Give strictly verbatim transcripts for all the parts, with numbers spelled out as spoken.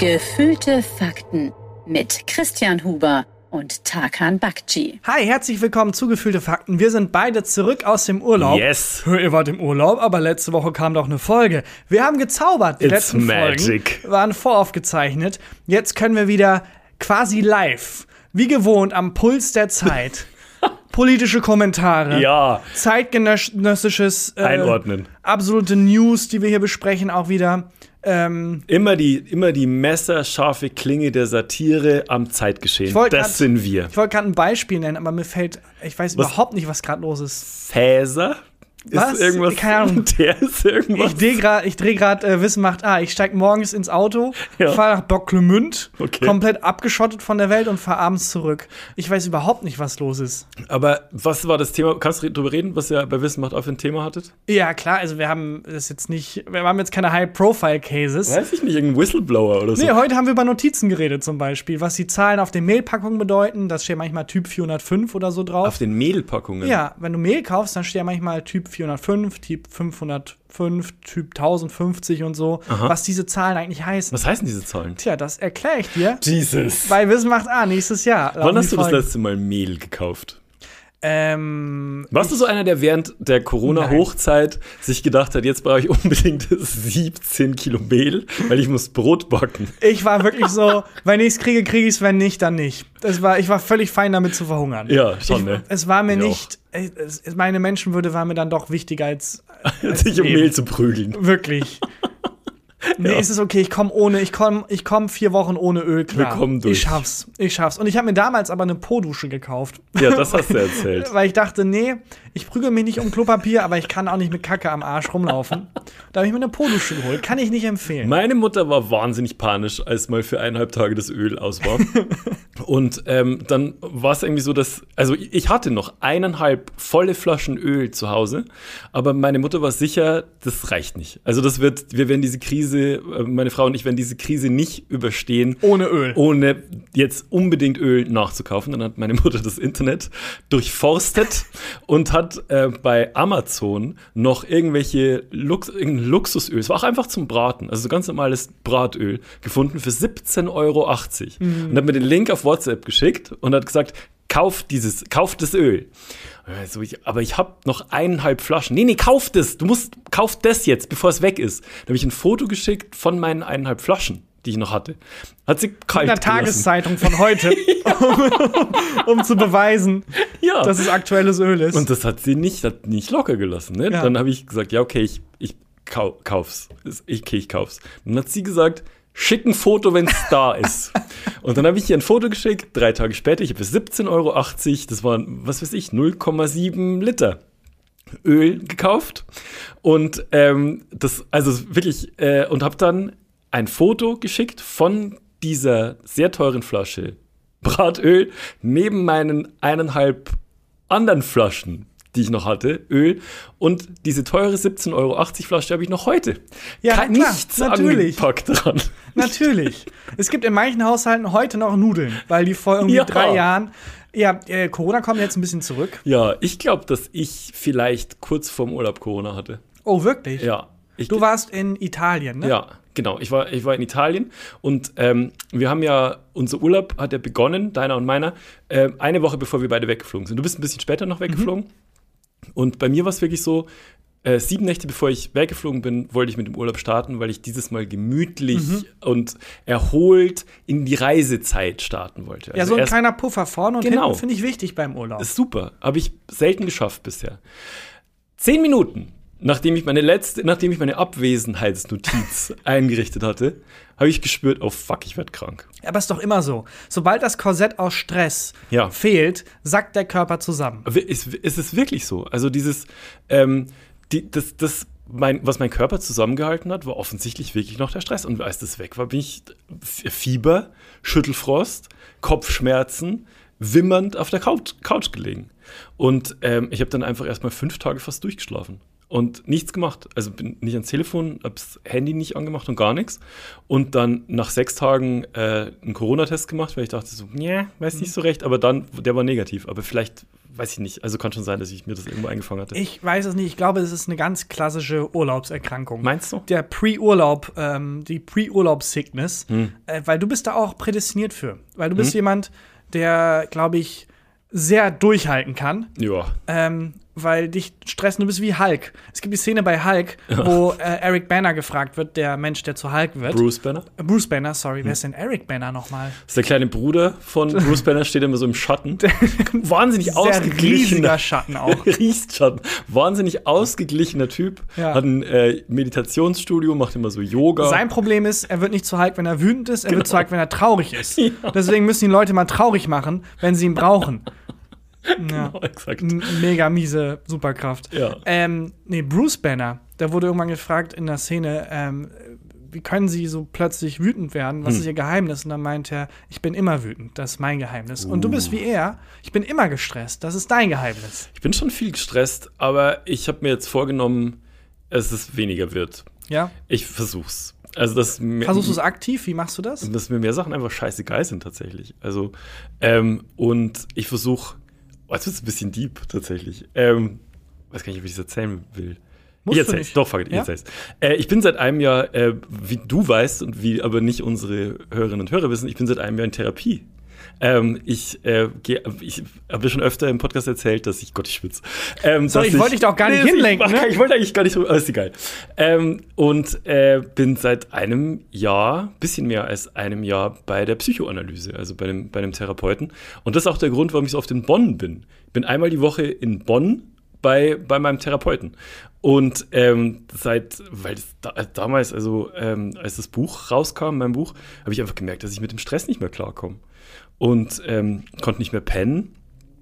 Gefühlte Fakten mit Christian Huber und Tarkan Bakci. Hi, herzlich willkommen zu Gefühlte Fakten. Wir sind beide zurück aus dem Urlaub. Yes. Ihr wart im Urlaub, aber letzte Woche kam doch eine Folge. Wir haben gezaubert. Die It's letzten magic. Folgen waren voraufgezeichnet. Jetzt können wir wieder quasi live, wie gewohnt, am Puls der Zeit, politische Kommentare, Ja. zeitgenössisches äh, Einordnen. absolute News, die wir hier besprechen, auch wieder. Ähm, Immer die, immer die messerscharfe Klinge der Satire am Zeitgeschehen. wollt Das grad- sind wir. ich wollte gerade ein Beispiel nennen, aber mir fällt, ich weiß Was? überhaupt nicht, was gerade los ist. Fäser? Was? Ist irgendwas? Keine Ahnung. Der ist irgendwas. Ich drehe gerade dreh grad, äh, Wissen macht A. Ich steige morgens ins Auto, Ja. fahre nach Bocklemünd, Okay. komplett abgeschottet von der Welt und fahre abends zurück. Ich weiß überhaupt nicht, was los ist. Aber was war das Thema? Kannst du drüber reden, was ihr bei Wissen macht auf ein Thema hattet? Ja, klar, also wir haben das jetzt nicht, wir haben jetzt keine High-Profile-Cases. Weiß ich nicht, irgendein Whistleblower oder so. Nee, heute haben wir über Notizen geredet zum Beispiel, was die Zahlen auf den Mehlpackungen bedeuten. Das steht manchmal Typ vierhundertfünf oder so drauf. Auf den Mehlpackungen? Ja, wenn du Mehl kaufst, dann steht ja manchmal Typ vierhundertfünf, Typ fünfhundertfünf, Typ tausendfünfzig und so, Aha. was diese Zahlen eigentlich heißen. Was heißen diese Zahlen? Tja, das erkläre ich dir. Jesus. Bei Wissen macht A nächstes Jahr. Wann hast du das Folgen. letzte Mal Mehl gekauft? Ähm, Warst du so einer, der während der Corona-Hochzeit sich gedacht hat, jetzt brauche ich unbedingt siebzehn Kilo Mehl, weil ich muss Brot backen? ich war wirklich so, wenn ich es kriege, kriege ich es, wenn nicht, dann nicht. Das war, ich war völlig fein damit zu verhungern. Ja, schon, ich, ne? Es war mir Ich auch. nicht, es, meine Menschenwürde war mir dann doch wichtiger als, als Sich um Leben. Mehl zu prügeln. Wirklich. Nee, Ja. es ist okay, ich komme ohne, ich komme ich komm vier Wochen ohne Öl klar. Wir kommen durch. Ich schaff's, ich schaff's. Und ich habe mir damals aber eine Po-Dusche gekauft. Ja, das hast du erzählt. Weil ich dachte, nee, ich prügel mich nicht um Klopapier, aber ich kann auch nicht mit Kacke am Arsch rumlaufen. Da habe ich mir eine Po-Dusche geholt. Kann ich nicht empfehlen. Meine Mutter war wahnsinnig panisch, als mal für eineinhalb Tage das Öl aus war. Und ähm, dann war es irgendwie so, dass, also ich hatte noch eineinhalb volle Flaschen Öl zu Hause, aber meine Mutter war sicher, das reicht nicht. Also das wird, wir werden diese Krise, äh, meine Frau und ich werden diese Krise nicht überstehen. Ohne Öl. Ohne jetzt unbedingt Öl nachzukaufen. Dann hat meine Mutter das Internet durchforstet und hat äh, bei Amazon noch irgendwelche Lux irgendein Luxusöl, es war auch einfach zum Braten, also so ganz normales Bratöl, gefunden für siebzehn Euro achtzig. Mhm. Und hat mir den Link auf WhatsApp geschickt und hat gesagt, kauf dieses, kauf das Öl. Also ich, aber ich habe noch eineinhalb Flaschen. Nee, nee, kauf das. Du musst, kauf das jetzt, bevor es weg ist. Da habe ich ein Foto geschickt von meinen eineinhalb Flaschen, die ich noch hatte. Hat sie kalt In der gelassen. Tageszeitung von heute, um, um zu beweisen, Ja. dass es aktuelles Öl ist. Und das hat sie nicht, hat nicht locker gelassen. Ne? Ja. Dann habe ich gesagt, ja, okay, ich, ich kau kauf's. Ich, okay, ich kauf's. Dann hat sie gesagt, schick ein Foto, wenn es da ist. Und dann habe ich ihr ein Foto geschickt, drei Tage später, ich habe für siebzehn Euro achtzig, das waren, was weiß ich, null Komma sieben Liter Öl gekauft. Und ähm, das, also wirklich, äh, und habe dann ein Foto geschickt von dieser sehr teuren Flasche Bratöl neben meinen eineinhalb anderen Flaschen, die ich noch hatte, Öl. Und diese teure siebzehn Euro achtzig Flasche habe ich noch heute. Ja, Kein, klar, nichts natürlich. angepackt dran. Natürlich. Es gibt in manchen Haushalten heute noch Nudeln, weil die vor irgendwie Ja. drei Jahren. Ja, äh, Corona kommt jetzt ein bisschen zurück. Ja, ich glaube, dass ich vielleicht kurz vorm Urlaub Corona hatte. Oh, wirklich? Ja. Ich, Du warst in Italien, ne? Ja, genau. Ich war, ich war in Italien und ähm, wir haben ja, unser Urlaub hat ja begonnen, deiner und meiner, äh, eine Woche bevor wir beide weggeflogen sind. Du bist ein bisschen später noch weggeflogen. Mhm. Und bei mir war es wirklich so, äh, sieben Nächte bevor ich weggeflogen bin, wollte ich mit dem Urlaub starten, weil ich dieses Mal gemütlich Mhm. und erholt in die Reisezeit starten wollte. Ja, Also so ein erst- kleiner Puffer vorne und Genau. hinten finde ich wichtig beim Urlaub. ist super. Habe ich selten geschafft bisher. Zehn Minuten, nachdem ich meine letzte, nachdem ich meine Abwesenheitsnotiz eingerichtet hatte, habe ich gespürt, oh fuck, ich werde krank. Aber ist doch immer so. Sobald das Korsett aus Stress Ja. fehlt, sackt der Körper zusammen. Aber Ist, ist es wirklich so? Also dieses, ähm, die, das, das, mein, was mein Körper zusammengehalten hat, war offensichtlich wirklich noch der Stress. Und als das weg war, bin ich Fieber, Schüttelfrost, Kopfschmerzen, wimmernd auf der Couch, Couch gelegen. Und ähm, ich habe dann einfach erstmal fünf Tage fast durchgeschlafen. Und nichts gemacht. Also bin nicht ans Telefon, habe das Handy nicht angemacht und gar nichts. Und dann nach sechs Tagen äh, einen Corona-Test gemacht, weil ich dachte so, ja, weiß nicht so recht. Aber dann, der war negativ. Aber vielleicht weiß ich nicht. Also kann schon sein, dass ich mir das irgendwo eingefangen hatte. Ich weiß es nicht. Ich glaube, es ist eine ganz klassische Urlaubserkrankung. Meinst du? Der Pre-Urlaub, ähm, die Pre-Urlaub-Sickness. Hm. Äh, weil du bist da auch prädestiniert für. Weil du bist Hm. jemand, der, glaube ich, sehr durchhalten kann. Ja. Ähm, weil dich stressen, du bist wie Hulk. Es gibt die Szene bei Hulk, wo äh, Eric Banner gefragt wird, der Mensch, der zu Hulk wird. Bruce Banner? Äh, Bruce Banner, sorry. Hm. Wer ist denn Eric Banner nochmal? Das ist der kleine Bruder von Bruce Banner, steht immer so im Schatten. Wahnsinnig Sehr ausgeglichener riesiger Schatten auch. Riesenschatten. Wahnsinnig ausgeglichener Typ. Ja. Hat ein äh, Meditationsstudio, macht immer so Yoga. Sein Problem ist, er wird nicht zu Hulk, wenn er wütend ist, er Genau. wird zu Hulk, wenn er traurig ist. Ja. Deswegen müssen die Leute mal traurig machen, wenn sie ihn brauchen. Ja. Genau, exakt. M- Mega miese Superkraft. Ja. Ähm, nee, Bruce Banner, da wurde irgendwann gefragt in der Szene, ähm, wie können sie so plötzlich wütend werden? Was Hm. ist ihr Geheimnis? Und dann meint er, ich bin immer wütend, das ist mein Geheimnis. Und du bist wie er, ich bin immer gestresst, das ist dein Geheimnis. Ich bin schon viel gestresst, aber ich habe mir jetzt vorgenommen, dass es weniger wird. Ja? Ich versuch's. Also, dass mir, Versuchst du es aktiv? Wie machst du das? dass mir mehr Sachen einfach scheißegal sind tatsächlich. Also, ähm, und ich versuche, oh, jetzt wird es ein bisschen deep tatsächlich. Ähm, weiß gar nicht, ob ich das erzählen will. Musst ich du erzähl's. nicht. Doch, fuck it, ich Ja? erzähl's. Äh, ich bin seit einem Jahr, äh, wie du weißt und wie aber nicht unsere Hörerinnen und Hörer wissen, ich bin seit einem Jahr in Therapie. Ähm, ich äh, geh, ich habe dir schon öfter im Podcast erzählt, dass ich, Gott, ich schwitze. Ähm, Sorry, dass ich wollte dich doch gar nicht Nee, hinlenken, Ich, ne? ich wollte eigentlich gar nicht, aber ist egal. Ähm, und äh, bin seit einem Jahr, bisschen mehr als einem Jahr bei der Psychoanalyse, also bei einem, bei einem Therapeuten. Und das ist auch der Grund, warum ich so oft in Bonn bin. Ich bin einmal die Woche in Bonn bei, bei meinem Therapeuten. Und ähm, seit, weil es da, damals, also ähm, als das Buch rauskam, mein Buch, habe ich einfach gemerkt, dass ich mit dem Stress nicht mehr klarkomme. Und ähm, konnte nicht mehr pennen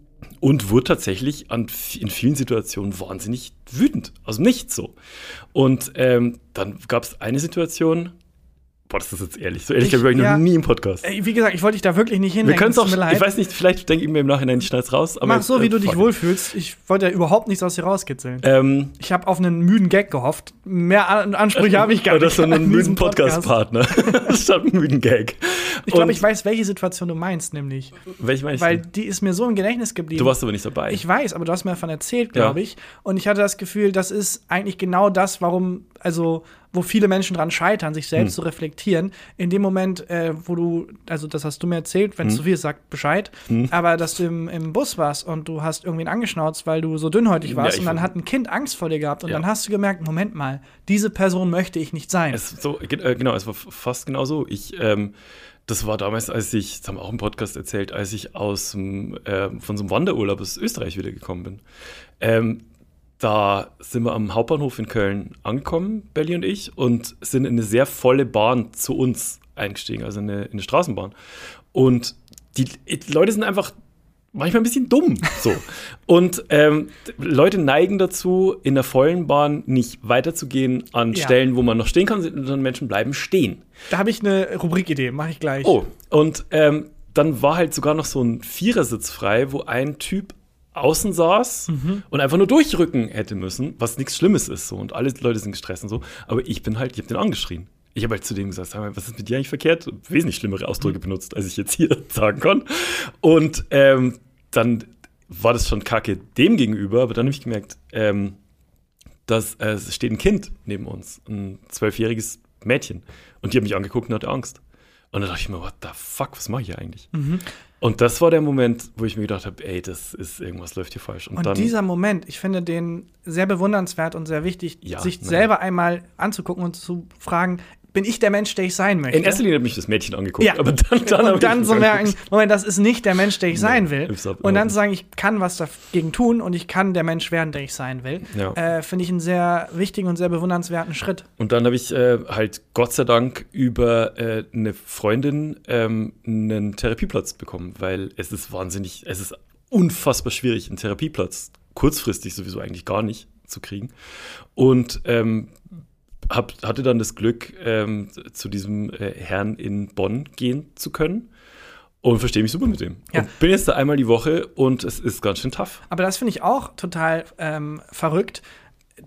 und wurde tatsächlich an, in vielen Situationen wahnsinnig wütend. Also nicht so. Und ähm, dann gab es eine Situation, boah, das ist jetzt ehrlich, so ehrlich Ich- glaube ich, ja. noch nie im Podcast. Ey, wie gesagt, ich wollte dich da wirklich nicht Wir hinlenken. können es tut auch, mir leid. ich weiß nicht, vielleicht denke ich mir im Nachhinein, ich schneid's raus. Aber Mach so, wie äh, du dich fuck. wohlfühlst. Ich wollte ja überhaupt nichts aus dir rauskitzeln. Ähm, Ich habe auf einen müden Gag gehofft. Mehr An Ansprüche habe ich gar oder nicht. so einen an diesem müden Podcast-Partner. Statt einen müden Gag. Ich glaube, Und- ich weiß, welche Situation du meinst, nämlich. Welche meine ich Weil denn? die ist mir so im Gedächtnis geblieben. Du warst aber nicht dabei. Ich weiß, aber du hast mir davon erzählt, Ja. glaube ich. Und ich hatte das Gefühl, das ist eigentlich genau das, warum, also, wo viele Menschen dran scheitern, sich selbst Hm. zu reflektieren. In dem Moment, äh, wo du, also das hast du mir erzählt, wenn es Hm. zu viel ist, sag Bescheid. Hm. Aber dass du im, im Bus warst und du hast irgendwen angeschnauzt, weil du so dünnhäutig Ja, warst ich und dann war- hat ein Kind Angst vor dir gehabt und Ja. dann hast du gemerkt, Moment mal, diese Person möchte ich nicht sein. Es, so, ge- äh, genau, es war f- fast genau so. Ich, ähm, das war damals, als ich, das haben wir auch im Podcast erzählt, als ich aus dem, äh, von so einem Wanderurlaub aus Österreich wiedergekommen bin. Ähm, da sind wir am Hauptbahnhof in Köln angekommen, Belly und ich, und sind in eine sehr volle Bahn zu uns eingestiegen, also in eine, in eine Straßenbahn. Und die, die Leute sind einfach manchmal ein bisschen dumm. So. Und ähm, Leute neigen dazu, in der vollen Bahn nicht weiterzugehen an Ja. Stellen, wo man noch stehen kann, sondern Menschen bleiben stehen. Da habe ich eine Rubrikidee, mache ich gleich. Oh, und ähm, dann war halt sogar noch so ein Vierersitz frei, wo ein Typ außen saß und einfach nur durchrücken hätte müssen, was nichts Schlimmes ist so. Und alle Leute sind gestresst und so. Aber ich bin halt, ich habe den angeschrien. Ich habe halt zu dem gesagt, sag mal, was ist mit dir eigentlich verkehrt? Wesentlich schlimmere Ausdrücke benutzt, als ich jetzt hier sagen kann. Und ähm, dann war das schon kacke dem gegenüber, aber dann habe ich gemerkt, ähm, dass äh, es steht ein Kind neben uns, ein zwölfjähriges Mädchen. Und die hat mich angeguckt und hatte Angst. Und dann dachte ich mir, what the fuck, was mache ich hier eigentlich? Mhm. Und das war der Moment, wo ich mir gedacht habe, ey, das ist, irgendwas läuft hier falsch. Und, Und dann, dieser Moment, ich finde den sehr bewundernswert und sehr wichtig, Ja, sich nein. selber einmal anzugucken und zu fragen, bin ich der Mensch, der ich sein möchte? in erster Linie hat mich das Mädchen angeguckt, Ja. aber dann, dann hab und dann ich so mich merken, angeguckt. Moment, das ist nicht der Mensch, der ich Nee, sein will. ist ab- Und dann überhaupt zu sagen, ich kann was dagegen tun und ich kann der Mensch werden, der ich sein will, Ja. äh, finde ich einen sehr wichtigen und sehr bewundernswerten Schritt. Und dann habe ich äh, halt Gott sei Dank über äh, eine Freundin ähm, einen Therapieplatz bekommen, weil es ist wahnsinnig, es ist unfassbar schwierig, einen Therapieplatz kurzfristig sowieso eigentlich gar nicht zu kriegen. Und ähm, hab, hatte dann das Glück, ähm, zu diesem äh, Herrn in Bonn gehen zu können und verstehe mich super mit dem. Ja. Und bin jetzt da einmal die Woche und es ist ganz schön tough. Aber das finde ich auch total ähm, verrückt.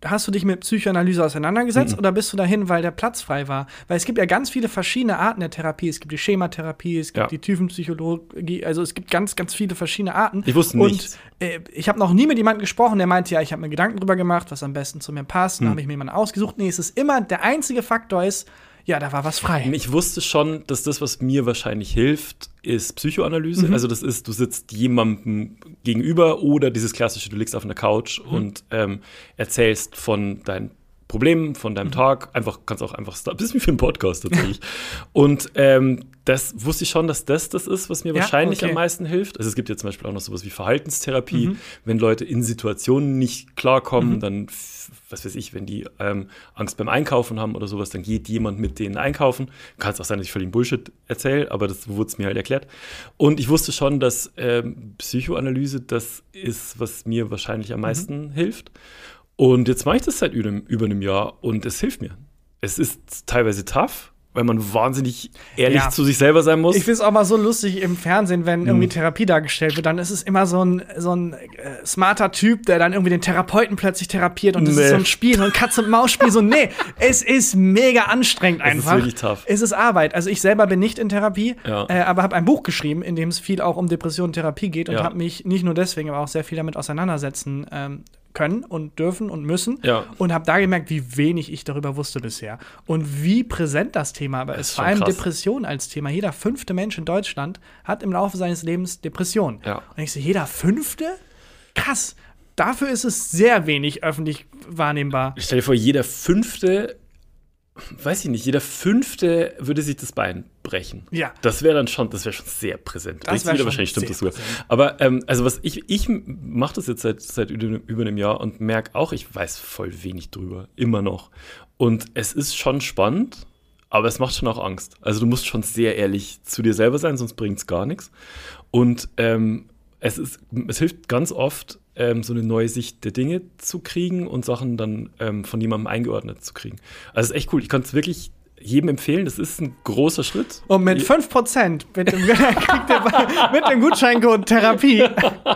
hast du dich mit Psychoanalyse auseinandergesetzt Mhm. oder bist du dahin, weil der Platz frei war? Weil es gibt ja ganz viele verschiedene Arten der Therapie. Es gibt die Schematherapie, es gibt Ja. die Tiefenpsychologie, also es gibt ganz, ganz viele verschiedene Arten. Ich wusste Und nichts. äh, ich habe noch nie mit jemandem gesprochen, der meinte, ja, ich habe mir Gedanken drüber gemacht, was am besten zu mir passt. Dann Mhm. habe ich mir jemanden ausgesucht. Nee, es ist immer, der einzige Faktor ist, ja, da war was frei. Ich wusste schon, dass das, was mir wahrscheinlich hilft, ist Psychoanalyse. Mhm. Also das ist, du sitzt jemandem gegenüber oder dieses klassische, du liegst auf einer Couch Mhm. und ähm, erzählst von deinen Problemen, von Mhm. deinem Tag. Einfach, kannst auch einfach, das ist wie für einen Podcast tatsächlich. Und ähm, das wusste ich schon, dass das das ist, was mir Ja, wahrscheinlich okay. am meisten hilft. Also es gibt ja zum Beispiel auch noch sowas wie Verhaltenstherapie. Mhm. Wenn Leute in Situationen nicht klarkommen, Mhm. dann, f- was weiß ich, wenn die ähm, Angst beim Einkaufen haben oder sowas, dann geht jemand mit denen einkaufen. Kann es auch sein, dass ich völlig Bullshit erzähle, aber das wurde es mir halt erklärt. Und ich wusste schon, dass ähm, Psychoanalyse das ist, was mir wahrscheinlich am meisten hilft. Und jetzt mache ich das seit über, über einem Jahr und es hilft mir. Es ist teilweise tough, weil man wahnsinnig ehrlich Ja. zu sich selber sein muss. Ich finde es auch mal so lustig im Fernsehen, wenn irgendwie Mhm. Therapie dargestellt wird, dann ist es immer so ein, so ein äh, smarter Typ, der dann irgendwie den Therapeuten plötzlich therapiert und das Nee. ist so ein Spiel, so ein Katz-und-Maus-Spiel. So, nee, es ist mega anstrengend Es ist einfach. wirklich tough. Es ist Arbeit. Also ich selber bin nicht in Therapie, Ja. äh, aber habe ein Buch geschrieben, in dem es viel auch um Depression und Therapie geht und Ja. habe mich nicht nur deswegen, aber auch sehr viel damit auseinandersetzen ähm, können und dürfen und müssen. Ja. Und habe da gemerkt, wie wenig ich darüber wusste bisher. Und wie präsent das Thema aber Das ist. ist Vor schon allem krass. Depression als Thema. Jeder fünfte Mensch in Deutschland hat im Laufe seines Lebens Depression. Ja. Und ich so, jeder fünfte? Krass. Dafür ist es sehr wenig öffentlich wahrnehmbar. Stell dir vor, jeder Fünfte, weiß ich nicht, jeder Fünfte würde sich das Bein brechen. Ja. Das wäre dann schon, das wäre schon sehr präsent. Das Richtig wär wieder, schon wahrscheinlich stimmt das sehr sogar. Aber ähm, also was ich, ich mache das jetzt seit, seit über über einem Jahr und merke auch, ich weiß voll wenig drüber, immer noch. Und es ist schon spannend, aber es macht schon auch Angst. Also du musst schon sehr ehrlich zu dir selber sein, sonst bringt es gar nichts. Und ähm, es ist, es hilft ganz oft, ähm, so eine neue Sicht der Dinge zu kriegen und Sachen dann ähm, von jemandem eingeordnet zu kriegen. Also es ist echt cool. Ich kann es wirklich jedem empfehlen. Das ist ein großer Schritt. Und mit fünf Prozent mit dem, kriegt ihr mit dem Gutscheincode Therapie.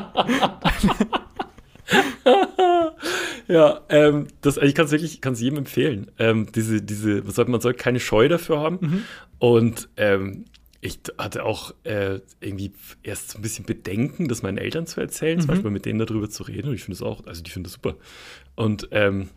Ja, ähm, das, ich kann es wirklich, kann es jedem empfehlen. Ähm, diese, diese, was soll, man soll keine Scheu dafür haben. Mhm. Und ähm, ich hatte auch äh, irgendwie erst so ein bisschen Bedenken, das meinen Eltern zu erzählen, Mhm. zum Beispiel mit denen darüber zu reden. Und ich finde es auch, also die finden das super. Und ähm,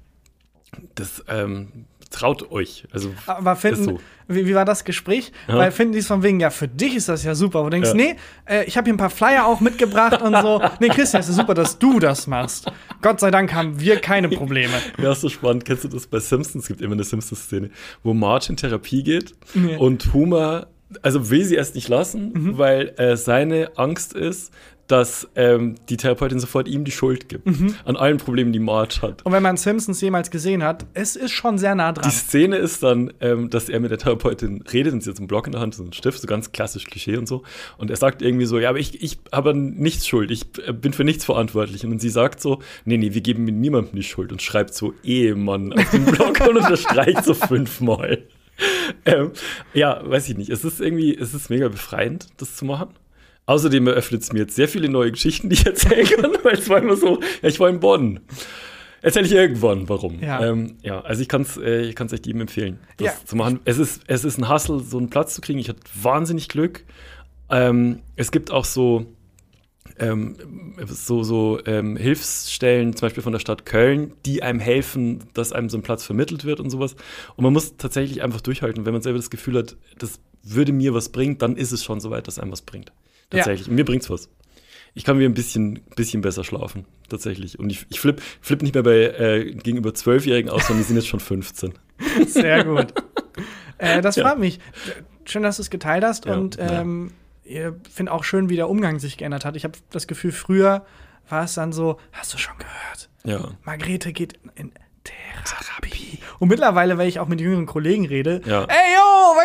das ähm, traut euch. Also Aber finden, ist so. wie, wie war das Gespräch? Ja. Weil finden die es von wegen, ja, für dich ist das ja super. Wo du denkst, Ja. nee, äh, ich habe hier ein paar Flyer auch mitgebracht und so. Nee, Christian, es ist super, dass du das machst. Gott sei Dank haben wir keine Probleme. Ja, ist so spannend. Kennst du das bei Simpsons? Es gibt immer eine Simpsons-Szene, wo Marge in Therapie geht Nee. und Homer, also will sie erst nicht lassen, Mhm. weil äh, seine Angst ist, dass ähm, die Therapeutin sofort ihm die Schuld gibt Mhm. an allen Problemen, die Marge hat. Und wenn man Simpsons jemals gesehen hat, es ist schon sehr nah dran. Die Szene ist dann, ähm, dass er mit der Therapeutin redet und sie hat so einen Block in der Hand, so einen Stift, so ganz klassisch Klischee und so. Und er sagt irgendwie so, ja, aber ich, ich habe an nichts Schuld, ich äh, bin für nichts verantwortlich. Und sie sagt so, nee, nee, wir geben niemandem die Schuld und schreibt so Ehemann auf den Block und unterstreicht so fünfmal. Ähm, ja, weiß ich nicht. Es ist irgendwie, es ist mega befreiend, das zu machen. Außerdem eröffnet es mir jetzt sehr viele neue Geschichten, die ich erzählen kann, weil es war immer so, ja, ich war in Bonn. Erzähle ich irgendwann, warum. Ja. Ähm, ja, also ich kann es äh, ich kann's echt jedem empfehlen, das Ja. zu machen. Es ist, es ist ein Hustle, so einen Platz zu kriegen. Ich hatte wahnsinnig Glück. Ähm, es gibt auch so, ähm, so, so ähm, Hilfsstellen, zum Beispiel von der Stadt Köln, die einem helfen, dass einem so ein Platz vermittelt wird und sowas. Und man muss tatsächlich einfach durchhalten. Wenn man selber das Gefühl hat, das würde mir was bringen, dann ist es schon so weit, dass einem was bringt. Tatsächlich. Und mir bringt's was. Ich kann mir ein bisschen, bisschen besser schlafen, tatsächlich. Und ich, ich flippe flipp nicht mehr bei äh, gegenüber Zwölfjährigen aus, sondern die sind jetzt schon fünfzehn. Sehr gut. äh, das Ja. freut mich. Schön, dass du es geteilt hast. Ja, und ja. ähm, ich finde auch schön, wie der Umgang sich geändert hat. Ich habe das Gefühl, früher war es dann so, hast du schon gehört? Ja. Margrethe geht in Therapie. Und mittlerweile, wenn ich auch mit jüngeren Kollegen rede, Ja. ey, yo,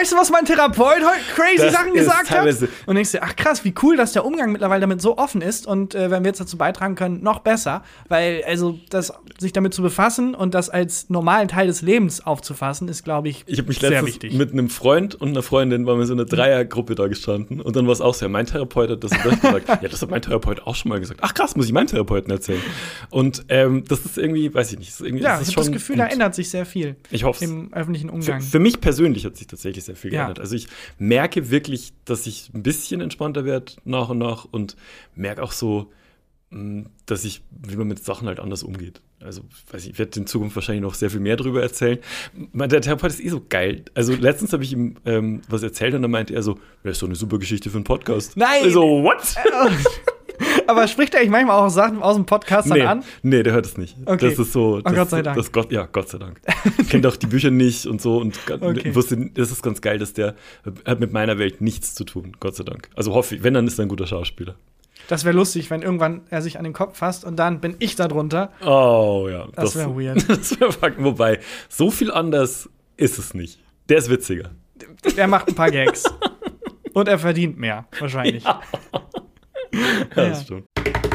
weißt du, was mein Therapeut heute crazy Das Sachen ist gesagt hat? teilweise- Und denkst dir, ach krass, wie cool, dass der Umgang mittlerweile damit so offen ist. Und äh, wenn wir jetzt dazu beitragen können, noch besser. Weil, also, das, sich damit zu befassen und das als normalen Teil des Lebens aufzufassen, ist, glaube ich, Ich habe mich sehr letztens wichtig. mit einem Freund und einer Freundin waren wir so eine Dreiergruppe da gestanden und dann war es auch so, ja, mein Therapeut hat das und das gesagt. Ja, das hat mein Therapeut auch schon mal gesagt. Ach krass, muss ich meinem Therapeuten erzählen. Und ähm, das ist irgendwie, weiß ich nicht, ist irgendwie, Ja, das ich ist habe schon das Gefühl, gut. da ändert sich sehr viel Ich hoffe es. im öffentlichen Für, Umgang. für mich persönlich hat sich tatsächlich sehr viel Ja. geändert. Also ich merke wirklich, dass ich ein bisschen entspannter werde nach und nach und merke auch so, mh, dass ich, wie man mit Sachen halt anders umgeht. Also, weiß ich, ich werde in Zukunft wahrscheinlich noch sehr viel mehr darüber erzählen. Mein- Der Therapeut ist eh so geil. Also, letztens habe ich ihm ähm, was erzählt und dann meinte er so, das ist so eine super Geschichte für einen Podcast. Nein! Ich so, what? Aber spricht er eigentlich manchmal auch Sachen aus dem Podcast dann Nee, an? nee, der hört es nicht. Okay. Das ist so. Das, Gott sei Dank. Das Gott, ja, Gott sei Dank. Kennt auch die Bücher nicht und so. Und ga- Okay. wusste, das ist ganz geil, dass der hat mit meiner Welt nichts zu tun. Gott sei Dank. Also hoffe ich, wenn, dann ist er ein guter Schauspieler. Das wäre lustig, wenn irgendwann er sich an den Kopf fasst und dann bin ich da drunter. Oh ja. Das wär weird. Das wäre fucking. Wobei, so viel anders ist es nicht. Der ist witziger. Er macht ein paar Gags. Und er verdient mehr, wahrscheinlich. Ja, Ja. das stimmt.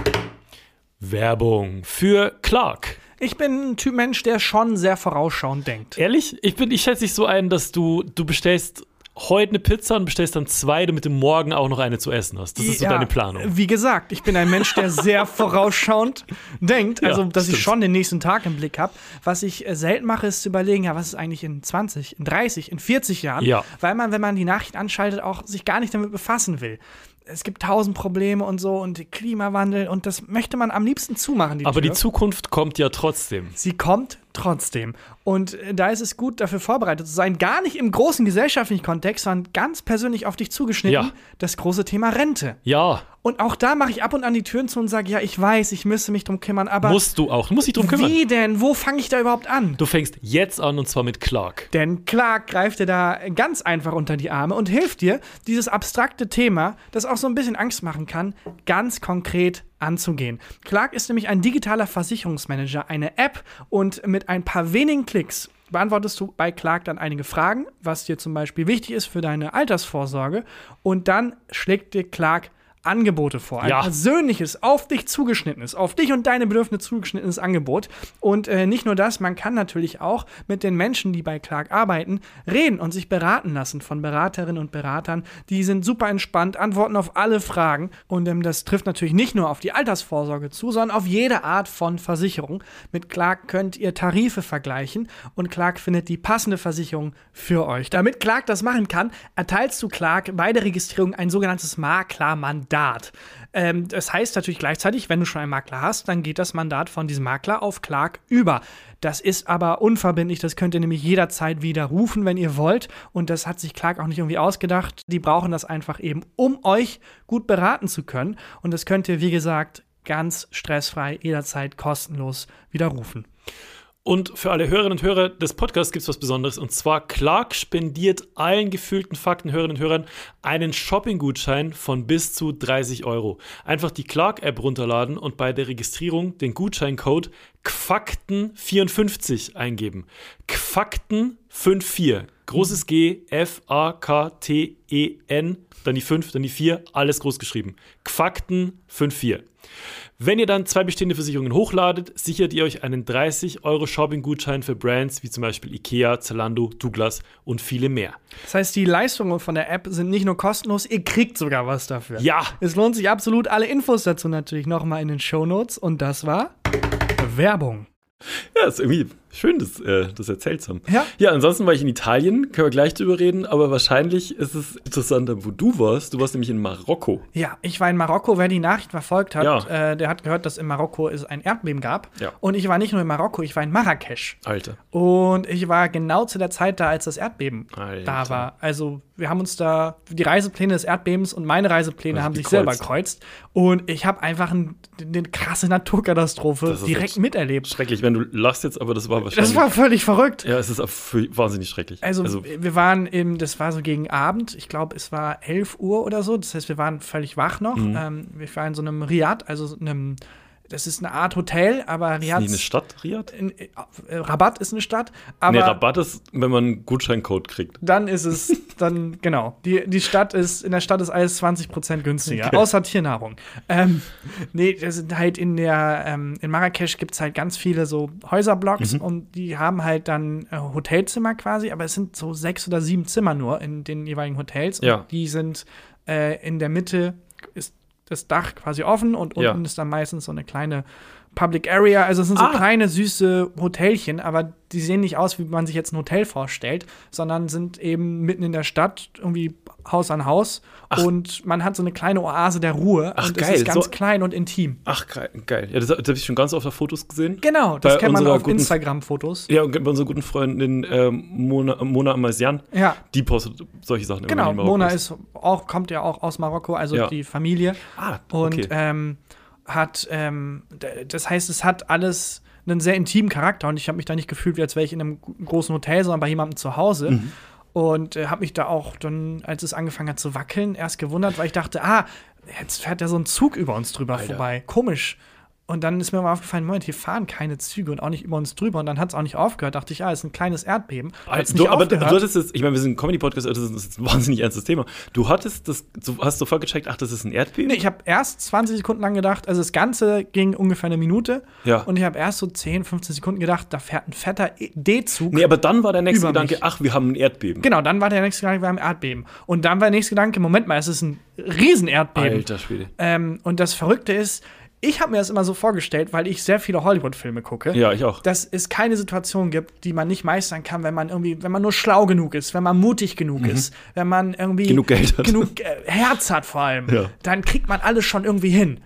Werbung für Clark. Ich bin ein Typ Mensch, der schon sehr vorausschauend denkt. Ehrlich? Ich, bin, ich schätze dich so ein, dass du, du bestellst heute eine Pizza und bestellst dann zwei, damit du morgen auch noch eine zu essen hast. Das ist so Ja, deine Planung. Wie gesagt, ich bin ein Mensch, der sehr vorausschauend denkt. Also, Ja, dass ich stimmt. schon den nächsten Tag im Blick habe. Was ich äh, selten mache, ist zu überlegen, ja, was ist eigentlich in zwanzig, in dreißig, in vierzig Jahren? Ja. Weil man, wenn man die Nachrichten anschaltet, auch sich gar nicht damit befassen will. Es gibt tausend Probleme und so und Klimawandel und das möchte man am liebsten zumachen, die Aber Tür. die Zukunft kommt ja trotzdem. Sie kommt trotzdem. Und äh, da ist es gut, dafür vorbereitet zu sein. Gar nicht im großen gesellschaftlichen Kontext, sondern ganz persönlich auf dich zugeschnitten. Ja. Das große Thema Rente. Ja, Und auch da mache ich ab und an die Türen zu und sage, ja, ich weiß, ich müsste mich drum kümmern, aber musst du auch. Du musst dich drum kümmern. wie denn? Wo fange ich da überhaupt an? Du fängst jetzt an und zwar mit Clark. Denn Clark greift dir da ganz einfach unter die Arme und hilft dir, dieses abstrakte Thema, das auch so ein bisschen Angst machen kann, ganz konkret anzugehen. Clark ist nämlich ein digitaler Versicherungsmanager, eine App und mit ein paar wenigen Klicks beantwortest du bei Clark dann einige Fragen, was dir zum Beispiel wichtig ist für deine Altersvorsorge und dann schlägt dir Clark Angebote vor. Ein Ja. persönliches, auf dich zugeschnittenes, auf dich und deine Bedürfnisse zugeschnittenes Angebot. Und äh, nicht nur das, man kann natürlich auch mit den Menschen, die bei Clark arbeiten, reden und sich beraten lassen von Beraterinnen und Beratern. Die sind super entspannt, antworten auf alle Fragen. Und ähm, das trifft natürlich nicht nur auf die Altersvorsorge zu, sondern auf jede Art von Versicherung. Mit Clark könnt ihr Tarife vergleichen und Clark findet die passende Versicherung für euch. Damit Clark das machen kann, erteilst du Clark bei der Registrierung ein sogenanntes Maklermandat. Ähm, das heißt natürlich gleichzeitig, wenn du schon einen Makler hast, dann geht das Mandat von diesem Makler auf Clark über. Das ist aber unverbindlich, das könnt ihr nämlich jederzeit widerrufen, wenn ihr wollt. Und das hat sich Clark auch nicht irgendwie ausgedacht. Die brauchen das einfach eben, um euch gut beraten zu können. Und das könnt ihr, wie gesagt, ganz stressfrei, jederzeit kostenlos widerrufen. Und für alle Hörerinnen und Hörer des Podcasts gibt es was Besonderes. Und zwar Clark spendiert allen gefühlten Faktenhörerinnen und Hörern einen Shopping-Gutschein von bis zu dreißig Euro. Einfach die Clark-App runterladen und bei der Registrierung den Gutscheincode G F A K T E N vierundfünfzig eingeben. G F A K T E N fünfundfünfzig. Großes G, F A K T E N, dann die fünf, dann die vier, alles groß geschrieben. G F A K T E N fünfundfünfzig. Wenn ihr dann zwei bestehende Versicherungen hochladet, sichert ihr euch einen dreißig Euro Shopping-Gutschein für Brands wie zum Beispiel Ikea, Zalando, Douglas und viele mehr. Das heißt, die Leistungen von der App sind nicht nur kostenlos, ihr kriegt sogar was dafür. Ja! Es lohnt sich absolut. Alle Infos dazu natürlich nochmal in den Shownotes. Und das war Werbung. Ja, ist irgendwie schön, das, äh, das erzählt zu haben. Ja. Ja, ansonsten war ich in Italien, können wir gleich drüber reden, aber wahrscheinlich ist es interessanter, wo du warst. Du warst nämlich in Marokko. Ja, ich war in Marokko. Wer die Nachricht verfolgt hat, Ja. äh, der hat gehört, dass in Marokko es ein Erdbeben gab. Ja. Und ich war nicht nur in Marokko, ich war in Marrakesch. Alter. Und ich war genau zu der Zeit da, als das Erdbeben Alter. da war. Also wir haben uns da, die Reisepläne des Erdbebens und meine Reisepläne Also haben sich gekreuzt. selber kreuzt. Und ich habe einfach ein, eine krasse Naturkatastrophe Das ist direkt echt miterlebt. Schrecklich, wenn du lachst jetzt, aber das war wahrscheinlich. Das war völlig verrückt. ja, es ist auch für- wahnsinnig schrecklich. Also, wir waren im, das war so gegen Abend, ich glaube, es war elf Uhr oder so, das heißt, wir waren völlig wach noch. Mhm. Ähm, wir waren in so einem Riad, also so einem das ist eine Art Hotel, aber Riyadh. Ist nicht eine Stadt, Riyadh? In, äh, Rabat ist eine Stadt, aber. Nee, Rabat ist, wenn man einen Gutscheincode kriegt. Dann ist es, dann, genau. Die, die Stadt ist, in der Stadt ist alles zwanzig Prozent günstiger, Okay. außer Tiernahrung. Ähm, nee, das sind halt in der, ähm, in Marrakesch gibt es halt ganz viele so Häuserblocks Mhm. und die haben halt dann äh, Hotelzimmer quasi, aber es sind so sechs oder sieben Zimmer nur in den jeweiligen Hotels. Und Ja. die sind äh, in der Mitte ist das Dach quasi offen und Ja. unten ist dann meistens so eine kleine Public Area. Also es sind so Ah. kleine, süße Hotelchen, aber die sehen nicht aus, wie man sich jetzt ein Hotel vorstellt, sondern sind eben mitten in der Stadt, irgendwie Haus an Haus. Ach. Und man hat so eine kleine Oase der Ruhe. Ach, und geil. es ist ganz So- klein und intim. Ach, geil. geil. Ja, das, das habe ich schon ganz oft auf Fotos gesehen. Genau, das Bei kennt man unserer auf guten- Instagram-Fotos. Ja, und bei unserer guten Freundin ähm, Mona, Mona Amasian, Ja. die postet solche Sachen immer. Genau, wenn die in Marokko Mona ist auch, kommt ja auch aus Marokko, also Ja. die Familie. Ah, Und okay. ähm, hat, ähm, d- das heißt, es hat alles einen sehr intimen Charakter und ich habe mich da nicht gefühlt, wie als wäre ich in einem g- großen Hotel, sondern bei jemandem zu Hause. Mhm. Und äh, habe mich da auch dann, als es angefangen hat zu wackeln, erst gewundert, weil ich dachte, ah, jetzt fährt ja so ein Zug über uns drüber Alter. vorbei. Komisch. Und dann ist mir mal aufgefallen, Moment, hier fahren keine Züge und auch nicht über uns drüber. Und dann hat es auch nicht aufgehört. Dachte ich, ah, ist ein kleines Erdbeben. Hat's Du, nicht aber du aufgehört. hattest jetzt, ich meine, wir sind ein Comedy-Podcast, das ist das ist ein wahnsinnig ernstes Thema. Du hattest das, du hast sofort gecheckt, ach, das ist ein Erdbeben? Nee, ich habe erst zwanzig Sekunden lang gedacht, also das Ganze ging ungefähr eine Minute. Ja. Und ich habe erst so zehn, fünfzehn Sekunden gedacht, da fährt ein fetter D-Zug. Nee, aber dann war der nächste Über Gedanke, mich. ach, wir haben ein Erdbeben. Genau, dann war der nächste Gedanke, wir haben ein Erdbeben. Und dann war der nächste Gedanke, Moment mal, es ist ein Riesenerdbeben. Alter Schwede. Ähm, und das Verrückte ist, ich habe mir das immer so vorgestellt, weil ich sehr viele Hollywood-Filme gucke, Ja, ich auch. dass es keine Situation gibt, die man nicht meistern kann, wenn man irgendwie, wenn man nur schlau genug ist, wenn man mutig genug ist, wenn man irgendwie Mhm. Genug Geld hat. genug äh, Herz hat vor allem, Ja. dann kriegt man alles schon irgendwie hin.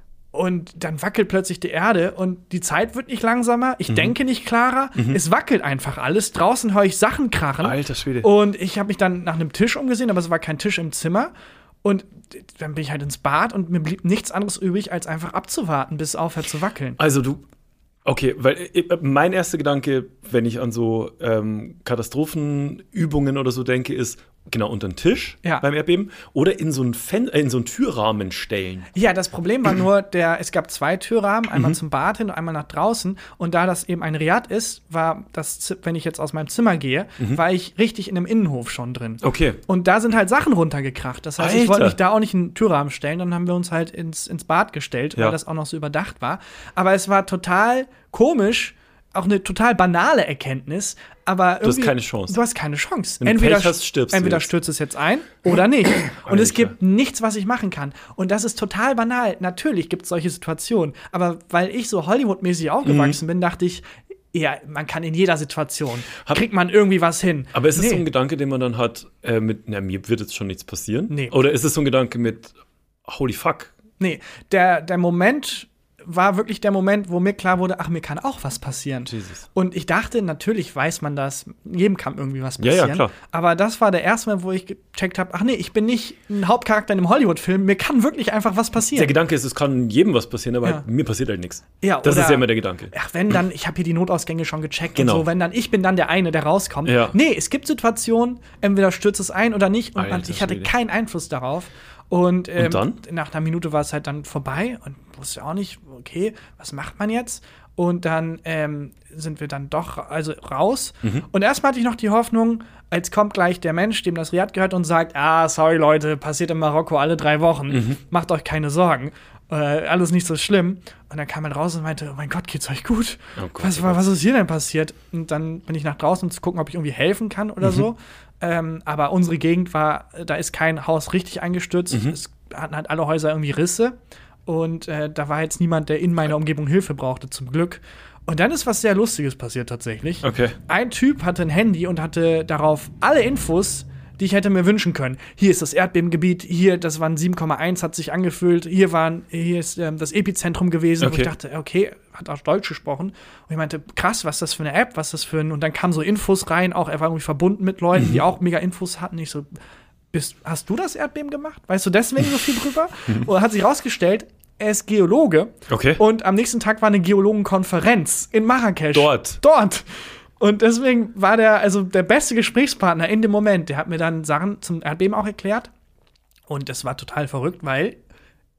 Und dann wackelt plötzlich die Erde und die Zeit wird nicht langsamer, Mhm. ich denke nicht klarer, es wackelt einfach alles. Draußen höre ich Sachen krachen. Alter Schwede. Und ich habe mich dann nach einem Tisch umgesehen, aber es war kein Tisch im Zimmer. Und dann bin ich halt ins Bad und mir blieb nichts anderes übrig, als einfach abzuwarten, bis es aufhört zu wackeln. Also du, okay, weil äh, mein erster Gedanke, wenn ich an so ähm, Katastrophenübungen oder so denke, ist, genau, unter den Tisch Ja. beim Erdbeben oder in so einen, Fen äh, in so einen Türrahmen stellen. Ja, das Problem war nur, der, es gab zwei Türrahmen, Mhm. einmal zum Bad hin und einmal nach draußen. Und da das eben ein Riad ist, war das, Z- wenn ich jetzt aus meinem Zimmer gehe, war ich richtig in einem Innenhof schon drin. Mhm. Okay. Und da sind halt Sachen runtergekracht. Das heißt, ich Alter. wollte mich da auch nicht einen Türrahmen stellen. Dann haben wir uns halt ins, ins Bad gestellt, Ja. weil das auch noch so überdacht war. Aber es war total komisch, auch eine total banale Erkenntnis. Aber Du hast irgendwie- keine Chance. Du hast keine Chance. Wenn du entweder Pech hast, stirbst du entweder jetzt. stürzt es jetzt ein oder nicht. Und es Alter. gibt nichts, was ich machen kann. Und das ist total banal. Natürlich gibt es solche Situationen. Aber weil ich so Hollywood-mäßig aufgewachsen bin, dachte ich, ja, man kann in jeder Situation, Hab- kriegt man irgendwie was hin. Aber ist es Nee. so ein Gedanke, den man dann hat, äh, mit, na, mir wird jetzt schon nichts passieren? Nee. Oder ist es so ein Gedanke mit, holy fuck? Nee, der, der Moment war wirklich der Moment, wo mir klar wurde, ach, mir kann auch was passieren. Jesus. Und ich dachte, natürlich weiß man das, jedem kann irgendwie was Ja, passieren. ja, klar. Aber das war der erste Moment, wo ich gecheckt habe, ach nee, ich bin nicht ein Hauptcharakter in einem Hollywood-Film, mir kann wirklich einfach was Der passieren. Gedanke ist, es kann jedem was passieren, aber Ja. halt, mir passiert halt nichts. Ja, Das oder- ist ja immer der Gedanke. Ach, wenn dann, ich habe hier die Notausgänge schon gecheckt Genau. und so, wenn dann, ich bin dann der eine, der rauskommt. Ja. Nee, es gibt Situationen, entweder stürzt es ein oder nicht und man, Alter ich hatte Schwede. keinen Einfluss darauf. Und, ähm, Und dann? nach einer Minute war es halt dann vorbei und wusste auch nicht, okay, was macht man jetzt? Und dann ähm, sind wir dann doch also raus. Mhm. Und erstmal hatte ich noch die Hoffnung, als kommt gleich der Mensch, dem das Riad gehört und sagt, ah, sorry Leute, passiert in Marokko alle drei Wochen, Mhm. macht euch keine Sorgen. Äh, alles nicht so schlimm. Und dann kam er raus und meinte, oh mein Gott, geht's euch gut? Oh Gott, was, oh war, Gott. was ist hier denn passiert? Und dann bin ich nach draußen, um zu gucken, ob ich irgendwie helfen kann Mhm. oder so. Ähm, aber unsere Gegend war, da ist kein Haus richtig eingestürzt. Mhm. Es hatten halt alle Häuser irgendwie Risse. Und äh, da war jetzt niemand, der in meiner Umgebung Hilfe brauchte, zum Glück. Und dann ist was sehr Lustiges passiert tatsächlich. Okay. Ein Typ hatte ein Handy und hatte darauf alle Infos, die ich hätte mir wünschen können. Hier ist das Erdbebengebiet, hier, das waren sieben Komma eins, hat sich angefüllt, hier, waren, hier ist ähm, das Epizentrum gewesen, wo Okay. ich dachte, okay, hat auch Deutsch gesprochen. Und ich meinte, krass, was ist das für eine App, was ist das für ein, und dann kamen so Infos rein, auch er war irgendwie verbunden mit Leuten, Mhm. die auch mega Infos hatten. Ich so, bist, hast du das Erdbeben gemacht? Weißt du deswegen so viel drüber? Und hat sich rausgestellt, er ist Geologe. Okay. Und am nächsten Tag war eine Geologenkonferenz in Marrakesch. Dort. Dort. Und deswegen war der also der beste Gesprächspartner in dem Moment. Der hat mir dann Sachen zum Erdbeben auch erklärt. Und das war total verrückt, weil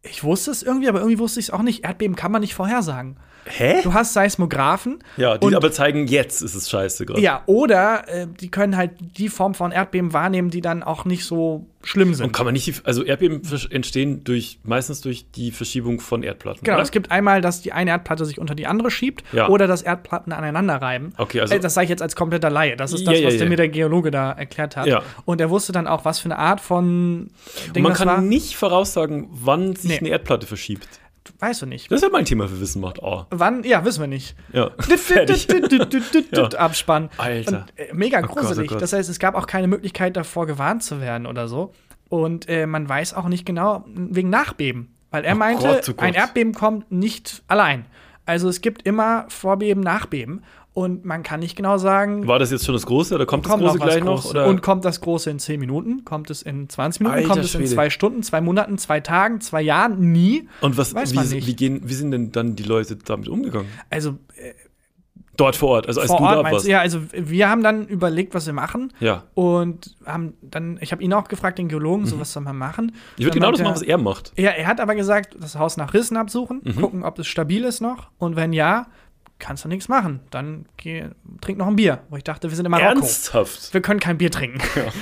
Ich wusste es irgendwie, aber irgendwie wusste ich es auch nicht. Erdbeben kann man nicht vorhersagen. Hä? Du hast Seismographen. Ja, die und, aber zeigen, jetzt ist es scheiße gerade. Ja, oder äh, die können halt die Form von Erdbeben wahrnehmen, die dann auch nicht so schlimm sind. Und kann man nicht, die, also Erdbeben entstehen durch, meistens durch die Verschiebung von Erdplatten, Genau, oder? es gibt einmal, dass die eine Erdplatte sich unter die andere schiebt Ja. oder dass Erdplatten aneinander reiben. Okay, also- Äh, das sage ich jetzt als kompletter Laie. Das ist das, Ja, ja, was der ja. mir der Geologe da erklärt hat. Ja. Und er wusste dann auch, was für eine Art von Und Ding man das kann war. nicht voraussagen, wann sich Nee. eine Erdplatte verschiebt. Weißt du nicht. Das ist ja mein Thema für Wissen macht. Oh. Wann? Ja, wissen wir nicht. Ja, fertig. Ja. Abspann. Alter. Und, äh, mega Oh Gott, oh gruselig. Gott. Das heißt, es gab auch keine Möglichkeit davor gewarnt zu werden oder so. Und äh, man weiß auch nicht genau wegen Nachbeben. Weil er Oh meinte, Gott, oh Gott. ein Erdbeben kommt nicht allein. Also es gibt immer Vorbeben, Nachbeben. Und man kann nicht genau sagen, War das jetzt schon das Große oder kommt, kommt das Große noch was gleich noch? Großes. Oder? Und kommt das Große in zehn Minuten? Kommt es in zwanzig Minuten? Alter kommt es in Schwede. zwei Stunden, zwei Monaten, zwei Tagen, zwei Jahren? Nie. Und was, Weiß man wie, nicht. wie, gehen, wie sind denn dann die Leute damit umgegangen? Also äh, Dort vor Ort, also als vor du Ort da meinst warst. du? Ja, also wir haben dann überlegt, was wir machen. Ja. Und haben dann, ich habe ihn auch gefragt, den Geologen, so was soll man machen? Ich würde Dann genau das meinte machen, was er macht. er, er hat aber gesagt, das Haus nach Rissen absuchen, Mhm. gucken, ob es stabil ist noch. Und wenn ja, kannst du nichts machen. Dann geh, trink noch ein Bier. Wo ich dachte, wir sind in Marokko. Ernsthaft? Wir können kein Bier trinken.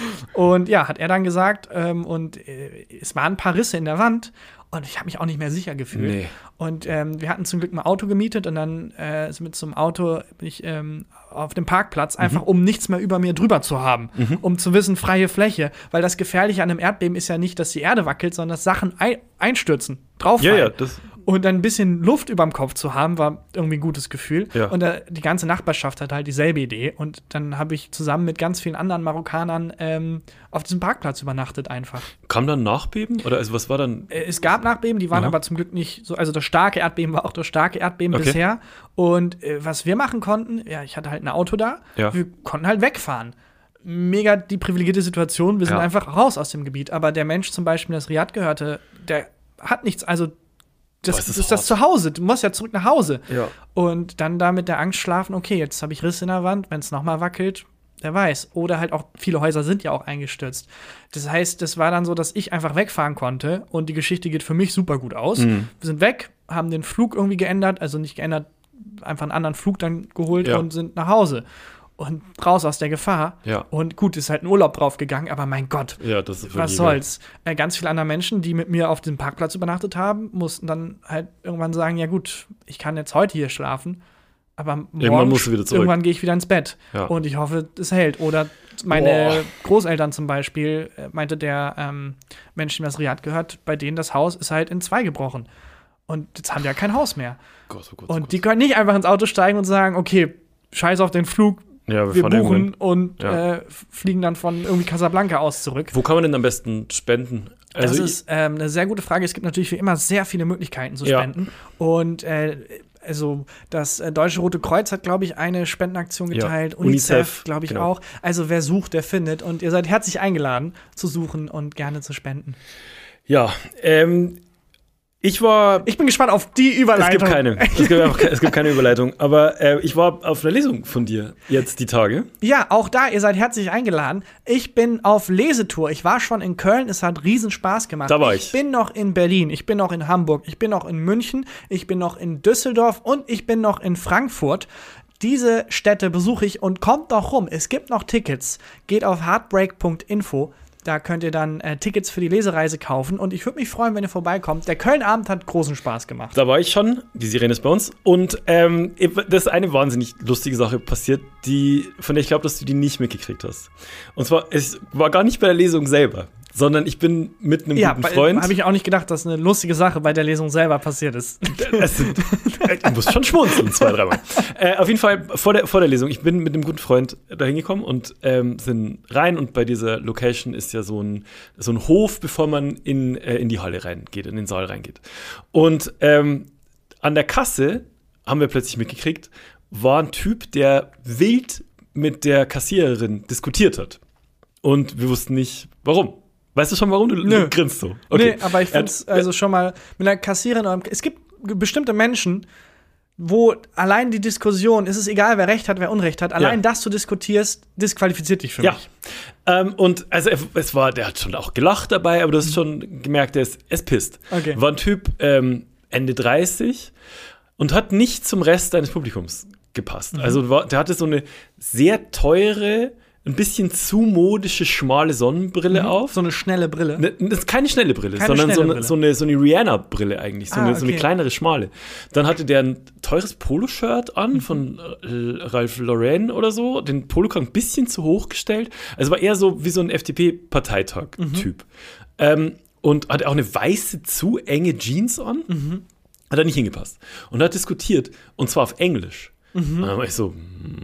Und ja, hat er dann gesagt. Ähm, und äh, es waren ein paar Risse in der Wand. Und ich habe mich auch nicht mehr sicher gefühlt. Nee. Und ähm, wir hatten zum Glück ein Auto gemietet. Und dann äh, mit so einem Auto bin ich ähm, auf dem Parkplatz, einfach um nichts mehr über mir drüber zu haben. Mhm. Um zu wissen, freie Fläche. Weil das Gefährliche an einem Erdbeben ist ja nicht, dass die Erde wackelt, sondern dass Sachen ein einstürzen, drauffallen. Ja, ja, das. Und dann ein bisschen Luft überm Kopf zu haben, war irgendwie ein gutes Gefühl. Ja. Und äh, die ganze Nachbarschaft hat halt dieselbe Idee. Und dann habe ich zusammen mit ganz vielen anderen Marokkanern ähm, auf diesem Parkplatz übernachtet einfach. Kam dann Nachbeben? Oder also was war dann? Äh, es gab Nachbeben, die waren Aha. aber zum Glück nicht so. Also das starke Erdbeben war auch das starke Erdbeben Okay. bisher. Und äh, was wir machen konnten, ja, ich hatte halt ein Auto da. Ja. Wir konnten halt wegfahren. Mega die privilegierte Situation. Wir sind Ja. einfach raus aus dem Gebiet. Aber der Mensch zum Beispiel, das Riyadh gehörte, der hat nichts. Also das, Boah, ist das das ist das hart. Zuhause. Du musst ja zurück nach Hause. Ja. Und dann da mit der Angst schlafen, okay, jetzt habe ich Riss in der Wand, wenn es nochmal wackelt, wer weiß. Oder halt auch, viele Häuser sind ja auch eingestürzt. Das heißt, das war dann so, dass ich einfach wegfahren konnte und die Geschichte geht für mich super gut aus. Mhm. Wir sind weg, haben den Flug irgendwie geändert, also nicht geändert, einfach einen anderen Flug dann geholt Ja. und sind nach Hause. Und raus aus der Gefahr. Ja. Und gut, ist halt ein Urlaub draufgegangen, aber mein Gott, Ja, das ist was wirklich soll's. Äh, ganz viele andere Menschen, die mit mir auf diesem Parkplatz übernachtet haben, mussten dann halt irgendwann sagen, ja gut, ich kann jetzt heute hier schlafen, aber Irgendwann morgen, musst du wieder zurück. irgendwann gehe ich wieder ins Bett. Ja. Und ich hoffe, es hält. Oder meine Boah. Großeltern zum Beispiel, äh, meinte der ähm, Mensch, dem das Riyadh gehört, bei denen das Haus ist halt in zwei gebrochen. Und jetzt haben die ja kein Haus mehr. Gott, oh Gott, Und oh die Gott. können nicht einfach ins Auto steigen und sagen, okay, scheiß auf den Flug, Ja, wir fahren buchen irgendwann- und Ja. äh, fliegen dann von irgendwie Casablanca aus zurück. Wo kann man denn am besten spenden? Das Also ist ähm, eine sehr gute Frage. Es gibt natürlich wie immer sehr viele Möglichkeiten zu Ja. spenden. Und äh, also das äh, Deutsche Rote Kreuz hat, glaube ich, eine Spendenaktion Ja. geteilt. UNICEF, UNICEF, glaube ich, genau. auch. Also wer sucht, der findet. Und ihr seid herzlich eingeladen zu suchen und gerne zu spenden. ja, ähm, ich war. Ich bin gespannt auf die Es Überleitung. gibt keine. Es gibt, einfach, ke- es gibt keine Überleitung. Aber äh, ich war auf einer Lesung von dir jetzt die Tage. Ja, auch da, ihr seid herzlich eingeladen. Ich bin auf Lesetour. Ich war schon in Köln, es hat riesen Spaß gemacht. Da war ich. ich. bin noch in Berlin, ich bin noch in Hamburg, ich bin noch in München, ich bin noch in Düsseldorf und ich bin noch in Frankfurt. Diese Städte besuche ich und kommt doch rum. Es gibt noch Tickets. Geht auf heartbreak punkt info. Da könnt ihr dann äh, Tickets für die Lesereise kaufen. Und ich würde mich freuen, wenn ihr vorbeikommt. Der Köln-Abend hat großen Spaß gemacht. Da war ich schon. Die Sirene ist bei uns. Und ähm, das ist eine wahnsinnig lustige Sache passiert, die, von der ich glaube, dass du die nicht mitgekriegt hast. Und zwar, es war gar nicht bei der Lesung selber, sondern ich bin mit einem Ja, guten Freund. habe ich auch nicht gedacht, dass eine lustige Sache bei der Lesung selber passiert ist. Es sind, du musst schon schmunzeln, zwei, dreimal. äh, auf jeden Fall vor der, vor der Lesung. Ich bin mit einem guten Freund da hingekommen und ähm, sind rein. Und bei dieser Location ist ja so ein, so ein Hof, bevor man in, äh, in die Halle reingeht, in den Saal reingeht. Und ähm, an der Kasse haben wir plötzlich mitgekriegt, war ein Typ, der wild mit der Kassiererin diskutiert hat. Und wir wussten nicht, warum. Weißt du schon, warum? Du, Nö. du grinst so. Okay. Nee, aber ich Er finde hat- es also schon mal mit einer Kassiererin. Es gibt bestimmte Menschen, wo allein die Diskussion, es ist egal, wer Recht hat, wer Unrecht hat, allein Ja. das du diskutierst, disqualifiziert dich für Ja. mich. Ähm, und also er- es war, der hat schon auch gelacht dabei, aber du hast schon gemerkt, er ist, er ist pisst. Okay. War ein Typ ähm, Ende dreißig und hat nicht zum Rest deines Publikums gepasst. Mhm. Also war, der hatte so eine sehr teure, ein bisschen zu modische, schmale Sonnenbrille auf. So eine schnelle Brille. Ne, das ist keine schnelle Brille, Keine sondern schnelle so, eine, Brille. so eine, so eine Rihanna-Brille eigentlich, so, Ah, eine, so eine okay. kleinere, schmale. Dann hatte der ein teures Poloshirt an Mhm. von äh, Ralph Lauren oder so, den Polokragen ein bisschen zu hoch gestellt. Also war eher so wie so ein F D P-Parteitag-Typ. Mhm. Ähm, und hatte auch eine weiße, zu enge Jeans an. Mhm. Hat da nicht hingepasst. Und hat diskutiert, und zwar auf Englisch. Mhm. Und dann war ich so,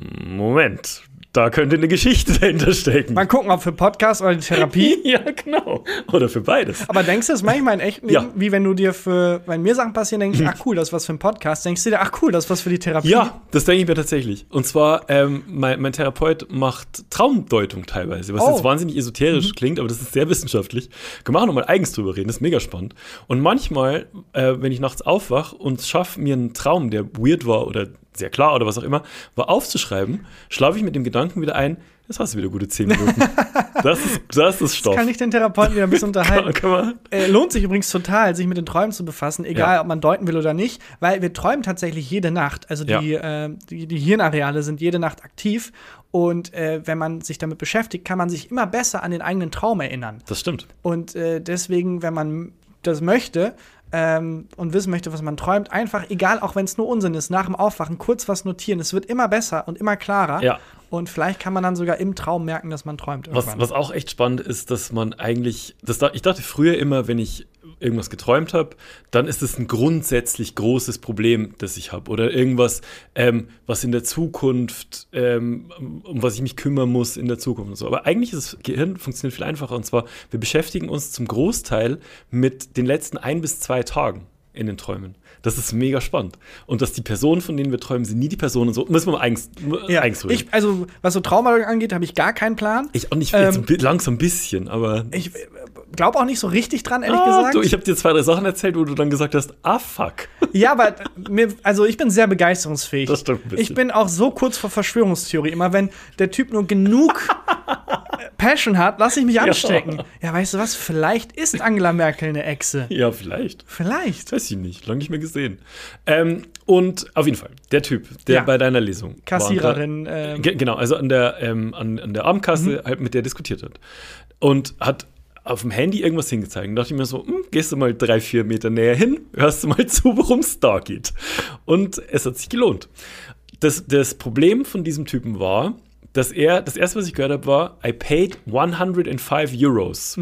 Moment, da könnte eine Geschichte dahinter stecken. Mal gucken, ob für Podcast oder die Therapie. Ja, genau. Oder für beides. Aber denkst du das manchmal in echten Leben, Ja. wie wenn du dir für, wenn mir Sachen passieren, denkst du, ach cool, das ist was für ein Podcast. Denkst du dir, ach cool, das ist was für die Therapie. Ja, das denke ich mir tatsächlich. Und zwar, ähm, mein, mein Therapeut macht Traumdeutung teilweise, was Oh. jetzt wahnsinnig esoterisch klingt, aber das ist sehr wissenschaftlich. Können wir auch nochmal eigens drüber reden, das ist mega spannend. Und manchmal, äh, wenn ich nachts aufwache und schaffe, mir einen Traum, der weird war oder sehr klar oder was auch immer, war aufzuschreiben, schlafe ich mit dem Gedanken wieder ein, jetzt hast du wieder gute zehn Minuten. Das ist, das ist Stoff. Kann ich den Therapeuten wieder ein bisschen unterhalten. Kann man, Äh, lohnt sich übrigens total, sich mit den Träumen zu befassen, egal Ja. ob man deuten will oder nicht, weil wir träumen tatsächlich jede Nacht. Also die, äh, die, die Hirnareale sind jede Nacht aktiv und äh, wenn man sich damit beschäftigt, kann man sich immer besser an den eigenen Traum erinnern. das stimmt. Und äh, deswegen, wenn man das möchte ähm, und wissen möchte, was man träumt, einfach, egal, auch wenn es nur Unsinn ist, nach dem Aufwachen kurz was notieren. Es wird immer besser und immer klarer. Ja. Und vielleicht kann man dann sogar im Traum merken, dass man träumt. Was, irgendwann. was auch echt spannend ist, dass man eigentlich, das, da- ich dachte früher immer, wenn ich irgendwas geträumt habe, dann ist es ein grundsätzlich großes Problem, das ich habe. Oder irgendwas, ähm, was in der Zukunft, ähm, um was ich mich kümmern muss in der Zukunft und so. Aber eigentlich ist das Gehirn funktioniert viel einfacher. Und zwar, wir beschäftigen uns zum Großteil mit den letzten ein bis zwei Tagen in den Träumen. Das ist mega spannend. Und dass die Personen, von denen wir träumen, sind nie die Personen so. Müssen wir mal eigens, Ja, eigens reden. ich, also was so Traumdeutung angeht, habe ich gar keinen Plan. Ich auch nicht, Ähm, jetzt ein bi- langsam ein bisschen, aber. Ich glaube auch nicht so richtig dran, ehrlich ah, gesagt. du, ich habe dir zwei, drei Sachen erzählt, wo du dann gesagt hast, ah, fuck. Ja, aber mir, also ich bin sehr begeisterungsfähig. Das stimmt ein bisschen. Ich bin auch so kurz vor Verschwörungstheorie. Immer wenn der Typ nur genug Passion hat, lasse ich mich anstecken. Ja. weißt du was? Vielleicht ist Angela Merkel eine Echse. Ja, vielleicht. Vielleicht. Weiß ich nicht, lange nicht mehr gesehen. Ähm, und auf jeden Fall, der Typ, der Ja. bei deiner Lesung Kassiererin. war, Ähm, Ge genau, also an der, ähm, an, an der Abendkasse halt mit der diskutiert hat. Und hat auf dem Handy irgendwas hingezeigt. Und dachte ich mir so, hm, gehst du mal drei, vier Meter näher hin, hörst du mal zu, worum es da geht. Und es hat sich gelohnt. Das, das Problem von diesem Typen war, dass er, das erste, was ich gehört habe, war, I paid hundertfive Euros.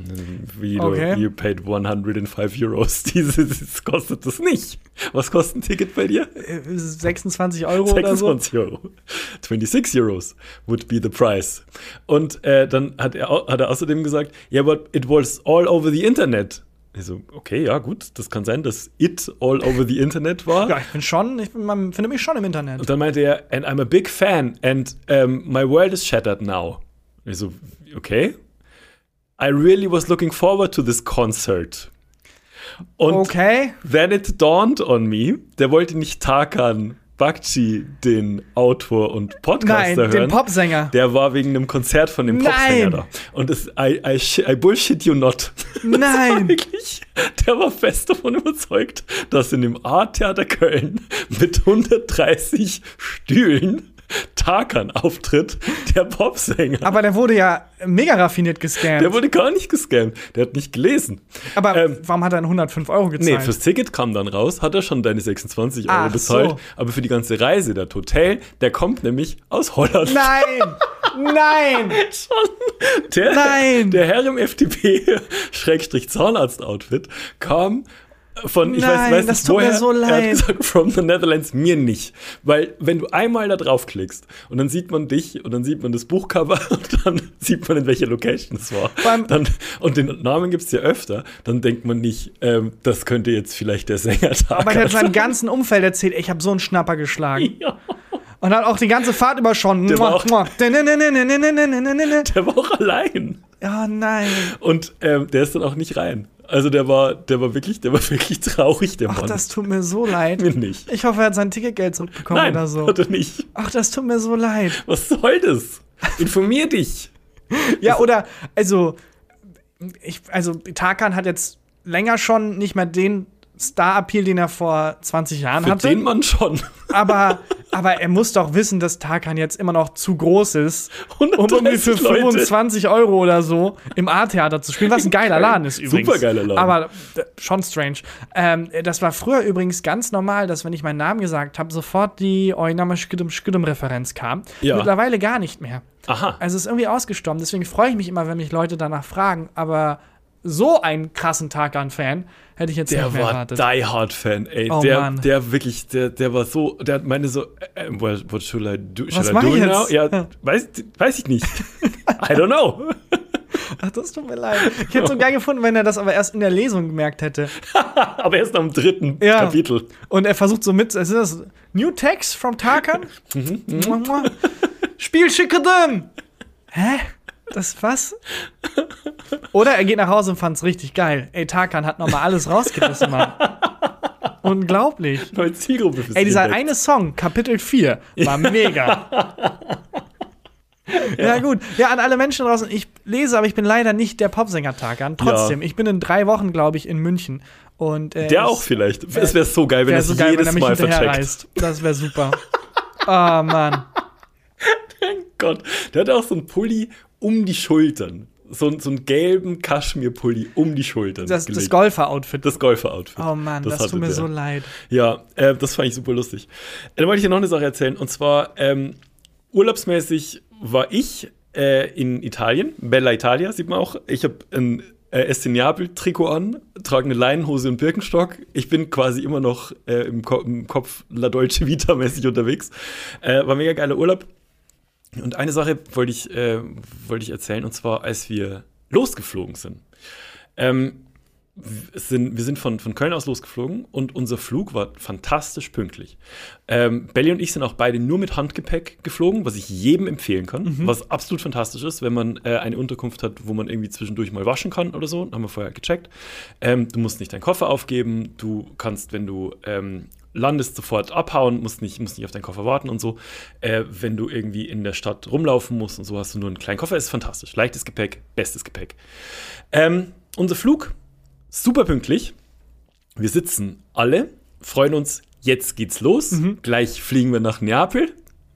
Wie du, Okay. you paid hundertfive Euros. Dieses kostet das nicht. Was kostet ein Ticket bei dir? äh, sechsundzwanzig Euro oder so. sechsundzwanzig Euro. twenty-six Euros would be the price. Und äh, dann hat er, au- hat er außerdem gesagt, yeah, but it was all over the Internet. Ich so, okay, ja, gut, das kann sein, dass it all over the Internet war. Ja, ich bin schon, ich bin, man findet mich schon im Internet. Und dann meinte er, and I'm a big fan and um, my world is shattered now. Ich so, okay. I really was looking forward to this concert. Und Okay. then it dawned on me, der wollte nicht Tarkan Bakci, den Autor und Podcaster, Nein, hören. den Popsänger. Der war wegen einem Konzert von dem Nein. Popsänger da. Und das, I, I, shi- I bullshit you not. Nein. Das war wirklich, der war fest davon überzeugt, dass in dem Art-Theater Köln mit hundertdreißig Stühlen Tarkan auftritt, der Popsänger. Aber der wurde ja mega raffiniert gescammt. Der wurde gar nicht gescammt. Der hat nicht gelesen. Aber ähm, warum hat er hundertfünf Euro gezahlt? Nee, fürs Ticket kam dann raus, hat er schon deine sechsundzwanzig Euro Ach bezahlt. so. Aber für die ganze Reise, das Hotel, der kommt nämlich aus Holland. Nein! Nein! Schon. Der, Nein. Der Herr im F D P-Zahnarzt-Outfit kam von, ich Nein, weiß, weiß das nicht tut mir woher, so er hat leid. gesagt, from the Netherlands, mir nicht. Weil, wenn du einmal da draufklickst und dann sieht man dich und dann sieht man das Buchcover und dann sieht man, in welcher Location es war. Beim- Dann, und den Namen gibt es ja öfter, dann denkt man nicht, ähm, das könnte jetzt vielleicht der Sänger Tarkan Aber der hat seinem sein. ganzen Umfeld erzählt, ey, ich habe so einen Schnapper geschlagen. Ja. Und hat auch die ganze Fahrt über schon. Der war auch- Oh Der war auch allein. nein. Und ähm, der ist dann auch nicht rein. Also der war, der war wirklich, der war wirklich traurig, der Ach, Mann. das tut mir so leid. Mir nicht. Ich hoffe, er hat sein Ticketgeld zurückbekommen Nein, oder so. hat er nicht. Ach, das tut mir so leid. Was soll das? Informier dich. Ja, oder, also, ich, also Tarkan hat jetzt länger schon nicht mehr den Star-Appeal, den er vor zwanzig Jahren Für hatte. den Mann schon. Aber, aber er muss doch wissen, dass Tarkan jetzt immer noch zu groß ist, um irgendwie für hundertdreißig Leute. fünfundzwanzig Euro oder so im A-Theater zu spielen, was ein geiler Laden ist übrigens. Supergeiler Laden. Aber äh, schon strange. Ähm, das war früher übrigens ganz normal, dass wenn ich meinen Namen gesagt habe, sofort die Oinama Schkidum Schkidum Referenz kam. Ja. Mittlerweile gar nicht mehr. Aha. Also es ist irgendwie ausgestorben. Deswegen freue ich mich immer, wenn mich Leute danach fragen. Aber so einen krassen Tarkan-Fan hätte ich jetzt Der nicht mehr war erwartet. Die Hard-Fan, ey. Oh, der, Mann. der wirklich, der, der war so, der hat meine so, äh, what, what should I do? Should Was I mach do ich now? jetzt? Ja, weiß, weiß ich nicht. I don't know. Ach, das tut mir leid. Ich hätte es so geil gefunden, wenn er das aber erst in der Lesung gemerkt hätte. Aber erst am dritten Ja. Kapitel. Und er versucht so mit, ist das New Text from Tarkan? Spiel Schickedem! Hä? Das was? Oder er geht nach Hause und fand's richtig geil. Ey, Tarkan hat nochmal alles rausgerissen, Mann. Unglaublich. Neue Zielgruppe fürs Ey, dieser Entdeckt. eine Song, Kapitel vier, war mega. Ja. gut. Ja, an alle Menschen draußen, ich lese, aber ich bin leider nicht der Popsänger Tarkan. Trotzdem, Ja. ich bin in drei Wochen, glaube ich, in München. Und, äh, Der ich- auch vielleicht. Es wäre so geil, wenn Wäre er so sich geil, wenn jedes er mich Mal hinterher vercheckt. reißt. Das wäre super. Oh, Mann. Gott, der hat auch so einen Pulli um die Schultern. So, so einen gelben Kaschmir-Pulli um die Schultern Das, das gelegt. Golfer-Outfit. Das Golfer-Outfit. Oh Mann, das, hatte tut mir der. so leid. Ja, äh, das fand ich super lustig. Äh, Dann wollte ich dir noch eine Sache erzählen. Und zwar, ähm, urlaubsmäßig war ich äh, in Italien. Bella Italia, sieht man auch. Ich habe ein äh, S C Neapel-Trikot an, trage eine Leinenhose und Birkenstock. Ich bin quasi immer noch äh, im, Ko- im Kopf La Dolce Vita-mäßig unterwegs. Äh, war mega geiler Urlaub. Und eine Sache wollte ich, äh, wollte ich erzählen, und zwar, als wir losgeflogen sind. Ähm, wir sind, wir sind von, von Köln aus losgeflogen und unser Flug war fantastisch pünktlich. Ähm, Belly und ich sind auch beide nur mit Handgepäck geflogen, was ich jedem empfehlen kann, Mhm. was absolut fantastisch ist, wenn man äh, eine Unterkunft hat, wo man irgendwie zwischendurch mal waschen kann oder so. Haben wir vorher gecheckt. Ähm, du musst nicht deinen Koffer aufgeben, du kannst, wenn du ähm, landest, sofort abhauen, musst nicht, musst nicht auf deinen Koffer warten und so. Äh, wenn du irgendwie in der Stadt rumlaufen musst und so, hast du nur einen kleinen Koffer, ist fantastisch. Leichtes Gepäck, bestes Gepäck. Ähm, unser Flug, super pünktlich. Wir sitzen alle, freuen uns, jetzt geht's los. Mhm. Gleich fliegen wir nach Neapel.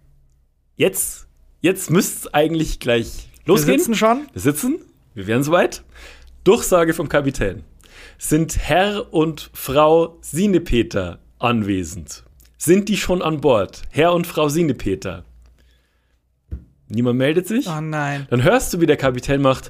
Jetzt, jetzt müsste es eigentlich gleich Wir losgehen. sitzen schon. Wir sitzen, wir wären soweit. Durchsage vom Kapitän. Sind Herr und Frau Sinepeter anwesend? Sind die schon an Bord? Herr und Frau Sinepeter. Niemand meldet sich. Oh nein. Dann hörst du, wie der Kapitän macht.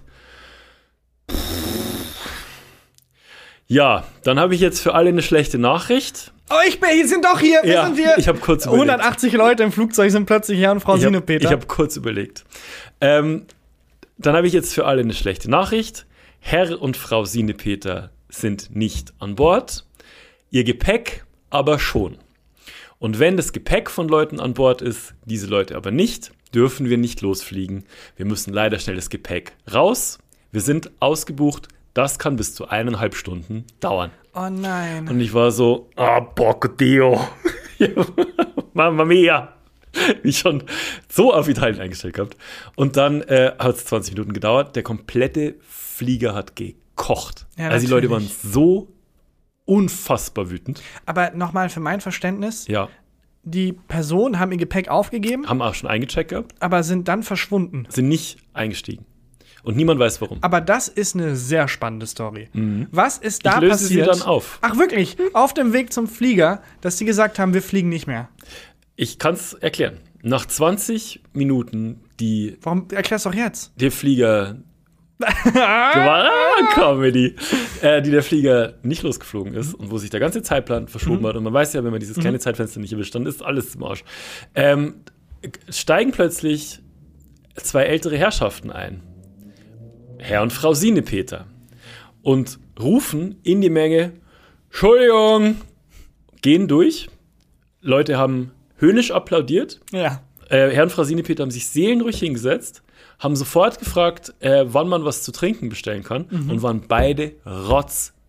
Ja, dann habe ich jetzt für alle eine schlechte Nachricht. Oh, ich bin, hier sind doch hier. Wir Ja, sind hier. ich habe kurz überlegt. hundertachtzig Leute im Flugzeug sind plötzlich Herr und Frau Ich habe Sinepeter. hab kurz überlegt. Ähm, dann habe ich jetzt für alle eine schlechte Nachricht. Herr und Frau Sinepeter sind nicht an Bord. Ihr Gepäck aber schon. Und wenn das Gepäck von Leuten an Bord ist, diese Leute aber nicht, dürfen wir nicht losfliegen. Wir müssen leider schnell das Gepäck raus. Wir sind ausgebucht. Das kann bis zu eineinhalb Stunden dauern. Oh nein. Und ich war so, ah, porco Dio. Mamma mia. Wie schon so auf Italien eingestellt gehabt. Und dann äh, hat es zwanzig Minuten gedauert. Der komplette Flieger hat gekocht. Ja, also die Leute waren natürlich. so unfassbar wütend. Aber nochmal für mein Verständnis, Ja, die Personen haben ihr Gepäck aufgegeben, haben auch schon eingecheckt gehabt, aber sind dann verschwunden. sind nicht eingestiegen. Und niemand weiß warum. Aber das ist eine sehr spannende Story. Was ist da Ich löse sie passiert? dann auf. Ach wirklich? Auf dem Weg zum Flieger, dass die gesagt haben, wir fliegen nicht mehr. Ich kann es erklären. Nach zwanzig Minuten, die Warum erklärst du doch jetzt? der Flieger ah, Comedy, äh, die der Flieger nicht losgeflogen ist und wo sich der ganze Zeitplan verschoben hat. Und man weiß ja, wenn man dieses kleine Zeitfenster nicht erwischt, dann ist alles im Arsch. Ähm, steigen plötzlich zwei ältere Herrschaften ein. Herr und Frau Sinepeter. Und rufen in die Menge, Entschuldigung, gehen durch. Leute haben höhnisch applaudiert. Ja. Äh, Herr und Frau Sinepeter haben sich seelenruhig hingesetzt, haben sofort gefragt, äh, wann man was zu trinken bestellen kann und waren beide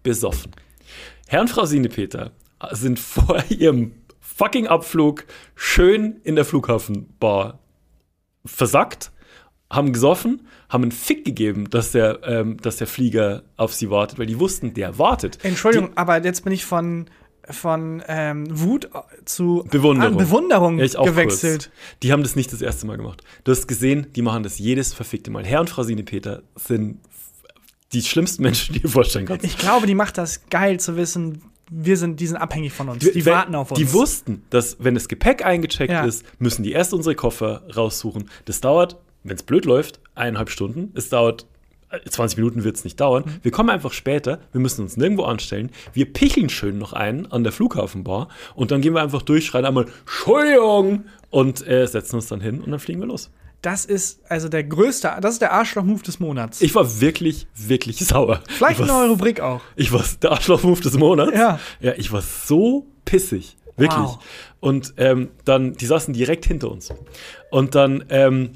besoffen. Herr und Frau Sienepeter sind vor ihrem fucking Abflug schön in der Flughafenbar versackt, haben gesoffen, haben einen Fick gegeben, dass der, ähm, dass der Flieger auf sie wartet, weil die wussten, der wartet. Entschuldigung, die, aber jetzt bin ich von, von ähm, Wut zu Bewunderung, an Bewunderung ja, ich auch gewechselt. Kurz. Die haben das nicht das erste Mal gemacht. Du hast gesehen, die machen das jedes verfickte Mal. Herr und Frau Sienepeter sind die schlimmsten Menschen, die du dir vorstellen kannst. Ich glaube, die macht das geil zu wissen, wir sind, die sind abhängig von uns. Die wenn, warten auf uns. Die wussten, dass, wenn das Gepäck eingecheckt ja. ist, müssen die erst unsere Koffer raussuchen. Das dauert, wenn es blöd läuft, eineinhalb Stunden. Es dauert, zwanzig Minuten wird es nicht dauern. Mhm. Wir kommen einfach später, wir müssen uns nirgendwo anstellen. Wir picheln schön noch einen an der Flughafenbar und dann gehen wir einfach durch, schreien einmal Entschuldigung und äh, setzen uns dann hin und dann fliegen wir los. Das ist also der größte, das ist der Arschloch-Move des Monats. Ich war wirklich, wirklich sauer. Vielleicht eine neue Rubrik auch. Ich war der Arschloch-Move des Monats. Ja. Ja, ich war so pissig. Wirklich. Wow. Und ähm, dann, die saßen direkt hinter uns. Und dann, ähm,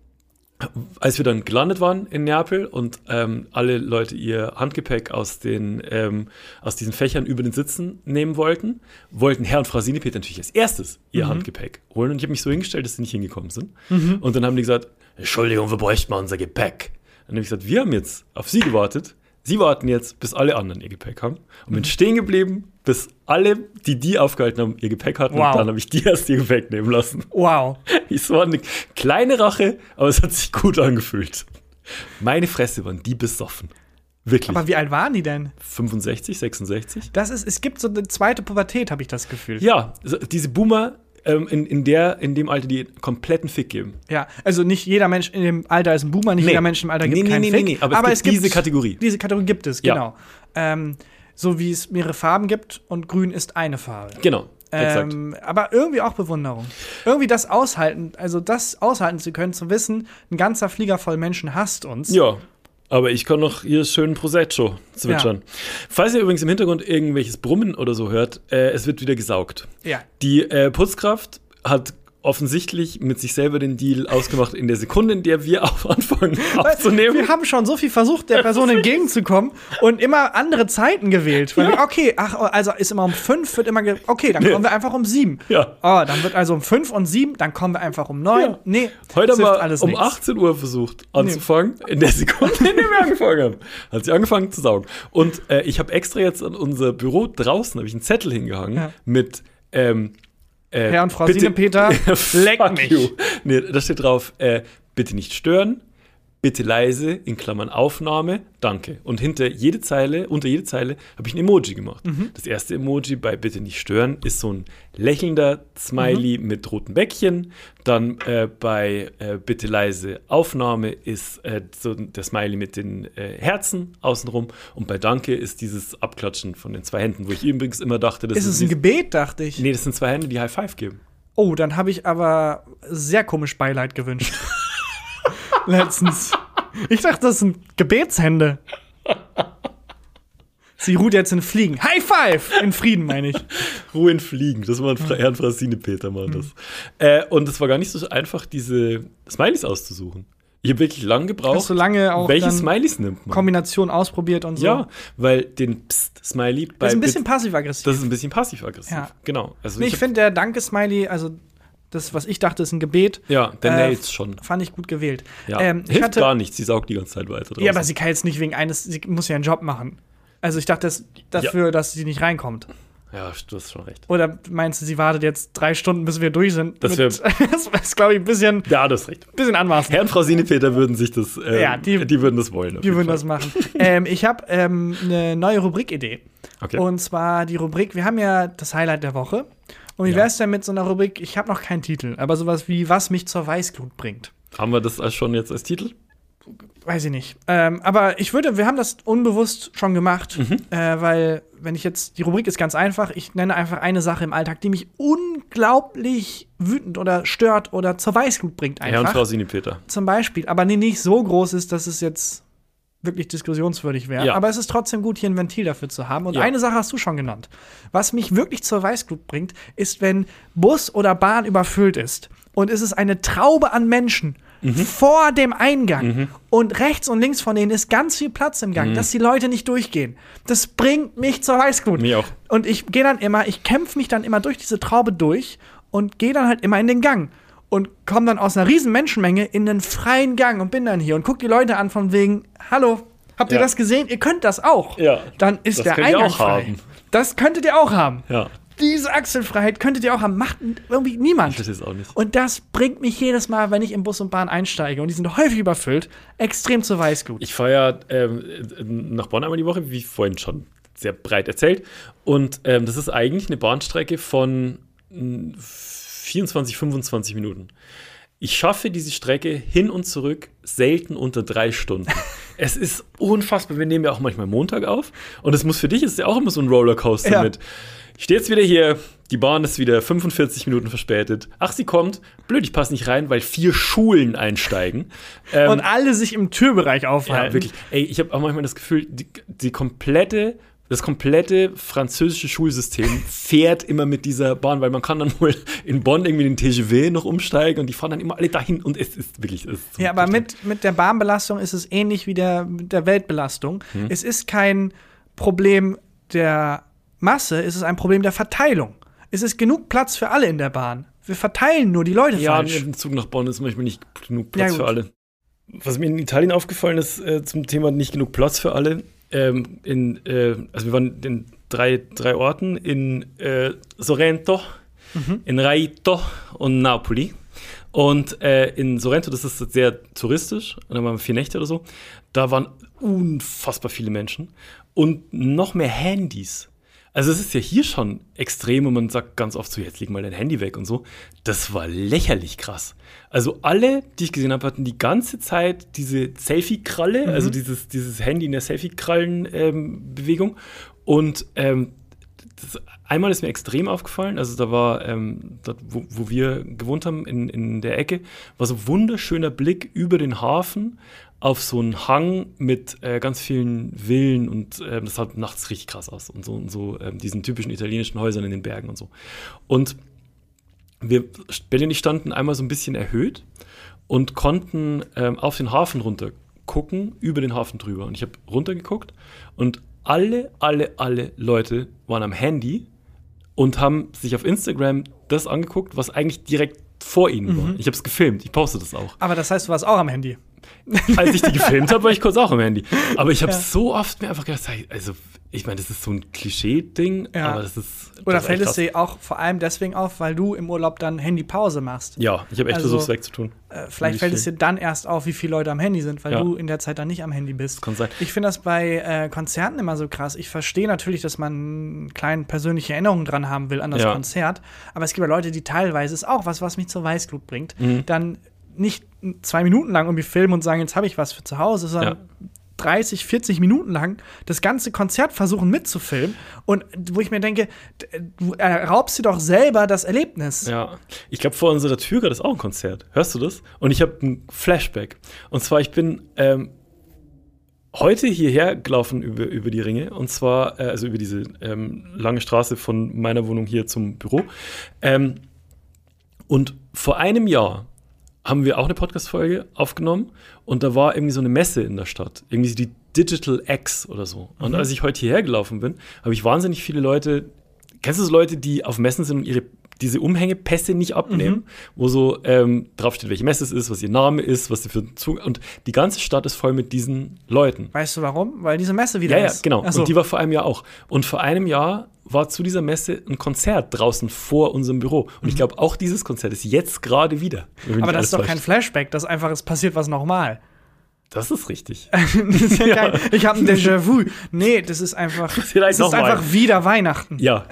als wir dann gelandet waren in Neapel und ähm, alle Leute ihr Handgepäck aus den ähm, aus diesen Fächern über den Sitzen nehmen wollten, wollten Herr und Frau Sienepeter natürlich als erstes ihr mhm. Handgepäck holen. Und ich habe mich so hingestellt, dass sie nicht hingekommen sind. Mhm. Und dann haben die gesagt, Entschuldigung, wir bräuchten mal unser Gepäck. Dann habe ich gesagt, wir haben jetzt auf Sie gewartet. Sie warten jetzt, bis alle anderen ihr Gepäck haben. Und bin stehen geblieben, bis alle, die die aufgehalten haben, ihr Gepäck hatten. Wow. Und dann habe ich die erst ihr Gepäck nehmen lassen. Wow. Es war eine kleine Rache, aber es hat sich gut angefühlt. Meine Fresse waren die besoffen. Wirklich. Aber wie alt waren die denn? fünfundsechzig, sechsundsechzig? Das ist, es gibt so eine zweite Pubertät, habe ich das Gefühl. Ja, diese Boomer, ähm, in, in, der, in dem Alter, die kompletten Fick geben. Ja, also nicht jeder Mensch in dem Alter ist ein Boomer, nicht nee. jeder Mensch im Alter gibt nee, nee, keinen nee, Fick. Nee, nee, aber, aber es gibt es gibt diese Kategorie. Diese Kategorie gibt es, ja. genau. Ähm, so wie es mehrere Farben gibt und grün ist eine Farbe. Genau, exakt. Ähm, aber irgendwie auch Bewunderung. Irgendwie das aushalten, also das aushalten zu können, zu wissen, ein ganzer Flieger voll Menschen hasst uns. Ja. Aber ich kann noch hier schön Prosecco zwitschern. Ja. Falls ihr übrigens im Hintergrund irgendwelches Brummen oder so hört, äh, es wird wieder gesaugt. Ja. Die äh, Putzkraft hat offensichtlich mit sich selber den Deal ausgemacht in der Sekunde, in der wir auch anfangen aufzunehmen. Wir haben schon so viel versucht, der Person entgegenzukommen und immer andere Zeiten gewählt. Weil Ja. wir, okay, ach, also ist immer um fünf, wird immer, ge- okay, dann kommen wir einfach um sieben. Ja. Oh, dann wird also um fünf und sieben, dann kommen wir einfach um neun. Ja. Nee, Heute haben hilft wir alles um nichts. achtzehn Uhr versucht anzufangen, in der Sekunde, in der wir angefangen haben. Hat sie angefangen zu saugen. Und äh, ich habe extra jetzt an unser Büro draußen, habe ich einen Zettel hingehangen Ja. mit ähm, äh, Herr und Frau bitte- Sienepeter, leck Fuck mich. you. Nee, da steht drauf, äh, bitte nicht stören, bitte leise, in Klammern Aufnahme, danke. Und hinter jede Zeile, unter jede Zeile habe ich ein Emoji gemacht. Mhm. Das erste Emoji bei bitte nicht stören ist so ein lächelnder Smiley Mhm. mit roten Bäckchen. Dann äh, bei äh, bitte leise Aufnahme ist äh, so der Smiley mit den äh, Herzen außenrum. Und bei danke ist dieses Abklatschen von den zwei Händen, wo ich übrigens immer dachte, das Ist es ein Gebet, dachte ich. Nee, das sind zwei Hände, die High Five geben. Oh, dann habe ich aber sehr komisch Beileid gewünscht. Letztens. Ich dachte, das sind Gebetshände. Sie ruht jetzt in Fliegen. High Five! In Frieden, meine ich. Ruhe in Fliegen, das waren Fra- Herrn Frau Sienepeter mal das. Äh, und es war gar nicht so einfach, diese Smileys auszusuchen. Ich habe wirklich lange gebraucht. Hast du lange auch welche dann Smileys nimmt man? Kombination ausprobiert und so? Ja, weil den Psst-Smiley bei Das ist ein bisschen Bit- passiv-aggressiv. das ist ein bisschen passiv-aggressiv. Ja. Genau. Also Nee, ich hab- finde, der Danke-Smiley, also das, was ich dachte, ist ein Gebet. ja, der äh, nailt's schon. Fand ich gut gewählt. Ja. Ähm, ich Hilft hatte, gar nichts, sie saugt die ganze Zeit weiter draußen. ja, aber sie kann jetzt nicht wegen eines, sie muss ja einen Job machen. Also ich dachte, das dafür, dass sie nicht reinkommt. Ja, du hast schon recht. Oder meinst du, sie wartet jetzt drei Stunden, bis wir durch sind? Das Mit- wär- das ist, glaube ich, ein bisschen, Ja, das ist recht. bisschen anmaßend. Herr und Frau Sienepeter würden sich das, äh, Ja, die- die, würden das wollen. auf Die jeden würden Fall. das machen. ähm, ich habe ähm, eine neue Rubrikidee. Okay. Und zwar die Rubrik, wir haben ja das Highlight der Woche. Und wie Ja. wäre es denn mit so einer Rubrik, ich habe noch keinen Titel, aber sowas wie, was mich zur Weißglut bringt. Haben wir das als schon jetzt als Titel? Weiß ich nicht. Ähm, aber ich würde, wir haben das unbewusst schon gemacht, Mhm. äh, weil, wenn ich jetzt, die Rubrik ist ganz einfach, ich nenne einfach eine Sache im Alltag, die mich unglaublich wütend oder stört oder zur Weißglut bringt einfach. Herr und Frau Sienepeter. Zum Beispiel, aber nee, nicht so groß ist, dass es jetzt wirklich diskussionswürdig wäre. Ja. Aber es ist trotzdem gut, hier ein Ventil dafür zu haben. Und Ja. eine Sache hast du schon genannt. Was mich wirklich zur Weißglut bringt, ist, wenn Bus oder Bahn überfüllt ist und es ist eine Traube an Menschen mhm. vor dem Eingang. Mhm. Und rechts und links von denen ist ganz viel Platz im Gang, mhm. dass die Leute nicht durchgehen. Das bringt mich zur Weißglut. Mir auch. Und ich gehe dann immer, ich kämpfe mich dann immer durch diese Traube durch und gehe dann halt immer in den Gang. Und komme dann aus einer riesen Menschenmenge in einen freien Gang und bin dann hier und guck die Leute an von wegen, hallo, habt ihr ja. das gesehen? Ihr könnt das auch. Ja. Dann ist das der könnt Eingang ihr auch frei. Haben. Das könntet ihr auch haben. Ja. Diese Achselfreiheit könntet ihr auch haben. Macht irgendwie niemand. Ich verstehe es auch nicht. Und das bringt mich jedes Mal, wenn ich in Bus und Bahn einsteige, und die sind häufig überfüllt, extrem zur Weißglut. Ich fahre ja ähm, nach Bonn einmal die Woche, wie vorhin schon sehr breit erzählt. Und ähm, das ist eigentlich eine Bahnstrecke von vierundzwanzig, fünfundzwanzig Minuten. Ich schaffe diese Strecke hin und zurück selten unter drei Stunden. Es ist unfassbar. Wir nehmen ja auch manchmal Montag auf. Und es muss für dich, ist ja auch immer so ein Rollercoaster ja. mit. Ich stehe jetzt wieder hier, die Bahn ist wieder fünfundvierzig Minuten verspätet. Ach, sie kommt. Blöd, ich passe nicht rein, weil vier Schulen einsteigen. Ähm, und alle sich im Türbereich aufhalten. Ja, wirklich. Ey, ich habe auch manchmal das Gefühl, die, die komplette Das komplette französische Schulsystem fährt immer mit dieser Bahn, weil man kann dann wohl in Bonn irgendwie den T G V noch umsteigen und die fahren dann immer alle dahin und es ist wirklich... Es ist so ja, aber mit, mit der Bahnbelastung ist es ähnlich wie der, mit der Weltbelastung. Hm. Es ist kein Problem der Masse, es ist ein Problem der Verteilung. Es ist genug Platz für alle in der Bahn. Wir verteilen nur die Leute ja, falsch. Ja, im Zug nach Bonn ist manchmal nicht genug Platz ja, für alle. Was mir in Italien aufgefallen ist äh, zum Thema nicht genug Platz für alle, Ähm, in, äh, also wir waren in drei, drei Orten, in äh, Sorrento, mhm. in Raito und Napoli. Und äh, in Sorrento, das ist sehr touristisch, und da waren wir vier Nächte oder so, da waren unfassbar viele Menschen und noch mehr Handys. Also es ist ja hier schon extrem und man sagt ganz oft so, jetzt leg mal dein Handy weg und so. Das war lächerlich krass. Also alle, die ich gesehen habe, hatten die ganze Zeit diese Selfie-Kralle, mhm. also dieses, dieses Handy in der Selfie-Krallen-Bewegung. Ähm, und ähm, das, einmal ist mir extrem aufgefallen, also da war, ähm, dort, wo, wo wir gewohnt haben, in, in der Ecke, war so ein wunderschöner Blick über den Hafen auf so einen Hang mit äh, ganz vielen Villen und äh, das sah nachts richtig krass aus und so, und so äh, diesen typischen italienischen Häusern in den Bergen und so. Und wir, Belle und ich standen einmal so ein bisschen erhöht und konnten ähm, auf den Hafen runter gucken, über den Hafen drüber. Und ich habe runtergeguckt und alle, alle, alle Leute waren am Handy und haben sich auf Instagram das angeguckt, was eigentlich direkt vor ihnen mhm. war. Ich habe es gefilmt, ich poste das auch. Aber das heißt, du warst auch am Handy. Als ich die gefilmt habe, war ich kurz auch am Handy. Aber ich habe ja. so oft mir einfach gedacht, also ich meine, das ist so ein Klischee-Ding, ja. aber das ist Oder das ist fällt es dir auch vor allem deswegen auf, weil du im Urlaub dann Handypause machst? Ja, ich habe echt also, versucht, es wegzutun. Äh, vielleicht fällt es dir dann erst auf, wie viele Leute am Handy sind, weil ja. du in der Zeit dann nicht am Handy bist. Das kann sein. Ich finde das bei äh, Konzerten immer so krass. Ich verstehe natürlich, dass man eine kleine persönliche Erinnerung dran haben will an das ja. Konzert, aber es gibt ja Leute, die teilweise, ist auch was, was mich zur Weißglut bringt, mhm. dann nicht zwei Minuten lang irgendwie filmen und sagen, jetzt habe ich was für zu Hause, sondern ja. dreißig, vierzig Minuten lang das ganze Konzert versuchen mitzufilmen. Und wo ich mir denke, du raubst dir doch selber das Erlebnis. Ja, ich glaube, vor unserer Tür gerade ist auch ein Konzert. Hörst du das? Und ich habe ein Flashback. Und zwar, ich bin ähm, heute hierher gelaufen über, über die Ringe. Und zwar, äh, also über diese ähm, lange Straße von meiner Wohnung hier zum Büro. Ähm, und vor einem Jahr haben wir auch eine Podcast-Folge aufgenommen und da war irgendwie so eine Messe in der Stadt, irgendwie die Digital X oder so. Und mhm. als ich heute hierher gelaufen bin, habe ich wahnsinnig viele Leute, kennst du so Leute, die auf Messen sind und ihre diese Umhängepässe nicht abnehmen, mhm. wo so ähm, draufsteht, welche Messe es ist, was ihr Name ist, was sie für Zug und die ganze Stadt ist voll mit diesen Leuten. Weißt du warum? Weil diese Messe wieder ja, ist. Ja, genau. So. Und die war vor einem Jahr auch. Und vor einem Jahr war zu dieser Messe ein Konzert draußen vor unserem Büro. Und mhm. ich glaube, auch dieses Konzert ist jetzt gerade wieder. Aber das ist doch täuscht. Kein Flashback, das ist einfach, es passiert was normal. Das ist richtig. das ist ja ja. Kein, ich habe ein Déjà-vu. Nee, das ist einfach, das ist einfach wieder Weihnachten. Ja.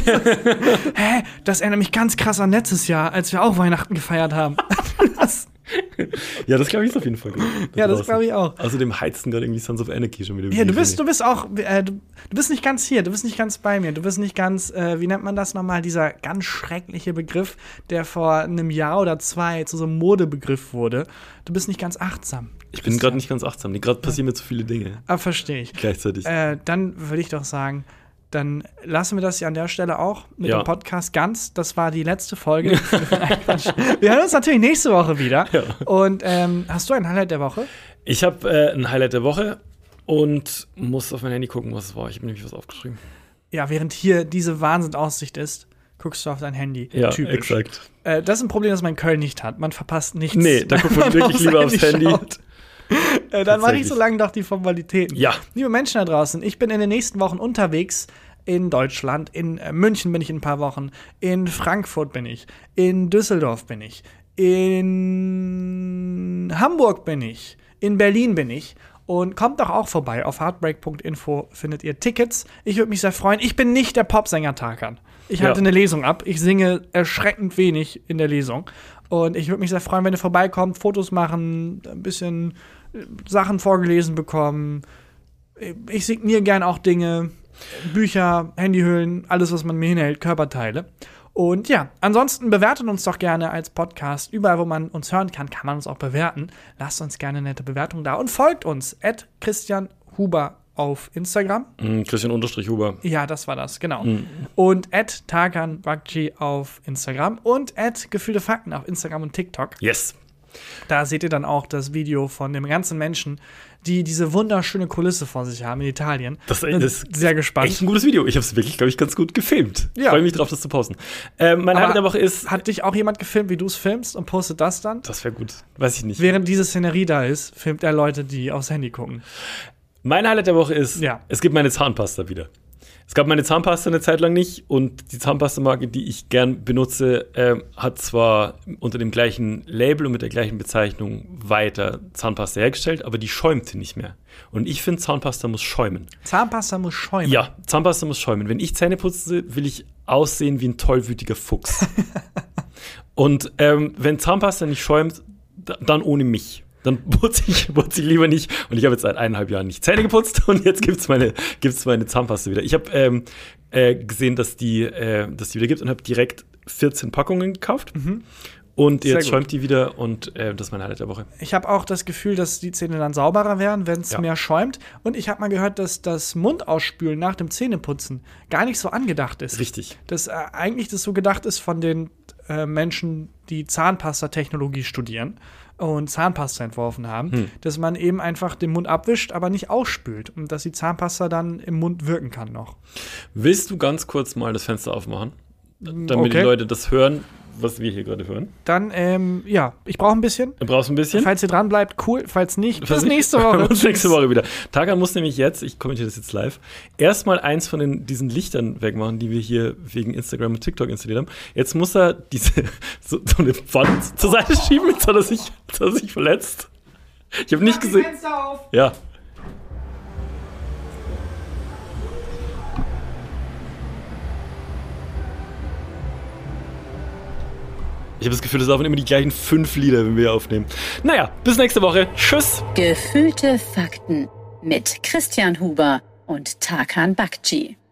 Hä? Das erinnert mich ganz krass an letztes Jahr, als wir auch Weihnachten gefeiert haben. das Ja, das glaube ich ist auf jeden Fall gut. Das ja, das glaube ich auch. Außerdem heizen gerade irgendwie Sons of Anarchy schon wieder. Ja, du bist, du bist auch, äh, du, du bist nicht ganz hier, du bist nicht ganz bei mir, du bist nicht ganz, äh, wie nennt man das nochmal, dieser ganz schreckliche Begriff, der vor einem Jahr oder zwei zu so einem Modebegriff wurde. Du bist nicht ganz achtsam. Ich bin gerade nicht ganz achtsam, gerade passieren mir zu viele Dinge. Aber verstehe ich. Gleichzeitig. Äh, dann würde ich doch sagen, dann lassen wir das ja an der Stelle auch mit Ja. dem Podcast ganz. Das war die letzte Folge. Wir hören uns natürlich nächste Woche wieder. Ja. Und ähm, hast du ein Highlight der Woche? Ich habe äh, ein Highlight der Woche und muss auf mein Handy gucken, was es war. Ich habe nämlich was aufgeschrieben. Ja, während hier diese Wahnsinnsaussicht ist, guckst du auf dein Handy. Ja, Typisch. exakt. Äh, das ist ein Problem, das man in Köln nicht hat. Man verpasst nichts. Nee, da guckt man wirklich lieber aufs Handy. schaut. Äh, dann mache ich Tatsächlich. so lange doch die Formalitäten. Ja. Liebe Menschen da draußen, ich bin in den nächsten Wochen unterwegs in Deutschland. In äh, München bin ich in ein paar Wochen. In Frankfurt bin ich. In Düsseldorf bin ich. In Hamburg bin ich. In Berlin bin ich. Und kommt doch auch vorbei. Auf heartbreak punkt info findet ihr Tickets. Ich würde mich sehr freuen. Ich bin nicht der Popsänger Tarkan. Ich halte Ja. eine Lesung ab. Ich singe erschreckend wenig in der Lesung. Und ich würde mich sehr freuen, wenn ihr vorbeikommt, Fotos machen, ein bisschen äh, Sachen vorgelesen bekommen. Ich signiere gern auch Dinge, Bücher, Handyhüllen, alles, was man mir hinhält, Körperteile. Und ja, ansonsten bewertet uns doch gerne als Podcast. Überall, wo man uns hören kann, kann man uns auch bewerten. Lasst uns gerne eine nette Bewertung da und folgt uns, at Christian Huber auf Instagram. Mm, Christian Unterstrich Huber. Ja, das war das, genau. Und at Tarkan Bakci auf Instagram und at Gefühlte Fakten auf Instagram und TikTok. Yes. Da seht ihr dann auch das Video von dem ganzen Menschen, die diese wunderschöne Kulisse vor sich haben in Italien. Das Bin ist sehr gespannt. echt ein gutes Video. Ich habe es wirklich, glaube ich, ganz gut gefilmt. Ja. Freue mich drauf, das zu posten. Ähm, mein Aber Highlight der Woche ist. Hat dich auch jemand gefilmt, wie du es filmst und postet das dann? Das wäre gut. Weiß ich nicht. Während diese Szenerie da ist, filmt er Leute, die aufs Handy gucken. Mein Highlight der Woche ist, Ja. es gibt meine Zahnpasta wieder. Es gab meine Zahnpasta eine Zeit lang nicht und die Zahnpasta-Marke, die ich gern benutze, äh, hat zwar unter dem gleichen Label und mit der gleichen Bezeichnung weiter Zahnpasta hergestellt, aber die schäumte nicht mehr. Und ich finde, Zahnpasta muss schäumen. Zahnpasta muss schäumen. Ja, Zahnpasta muss schäumen. Wenn ich Zähne putze, will ich aussehen wie ein tollwütiger Fuchs. Und ähm, wenn Zahnpasta nicht schäumt, da, dann ohne mich. Dann putze ich, putze ich lieber nicht. Und ich habe jetzt seit eineinhalb Jahren nicht Zähne geputzt und jetzt gibt es meine, gibt's meine Zahnpasta wieder. Ich habe ähm, äh, gesehen, dass die, äh, dass die wieder gibt und habe direkt vierzehn Packungen gekauft. Und Sehr jetzt gut. schäumt die wieder und äh, das ist mein Highlight der Woche. Ich habe auch das Gefühl, dass die Zähne dann sauberer werden, wenn es Ja. mehr schäumt. Und ich habe mal gehört, dass das Mundausspülen nach dem Zähneputzen gar nicht so angedacht ist. Richtig. Dass äh, eigentlich das so gedacht ist von den äh, Menschen, die Zahnpasta-Technologie studieren und Zahnpasta entworfen haben, Hm. dass man eben einfach den Mund abwischt, aber nicht ausspült und dass die Zahnpasta dann im Mund wirken kann noch. Willst du ganz kurz mal das Fenster aufmachen? Damit okay. die Leute das hören, was wir hier gerade hören. Dann, ähm, ja, ich brauche ein bisschen. Du brauchst ein bisschen. Falls ihr dran bleibt, cool. Falls nicht, bis Falls nicht, nächste Woche. bis nächste Woche wieder. Tarkan muss nämlich jetzt, ich kommentiere das jetzt live, erstmal eins von den, diesen Lichtern wegmachen, die wir hier wegen Instagram und TikTok installiert haben. Jetzt muss er diese so, so eine Wand zur Seite schieben, jetzt hat er sich, jetzt hat er sich verletzt. Ich habe nicht gesehen. Fenster auf. Ja. Ich habe das Gefühl, das laufen immer die gleichen fünf Lieder, wenn wir aufnehmen. Naja, bis nächste Woche. Tschüss. Gefühlte Fakten mit Christian Huber und Tarkan Bakci.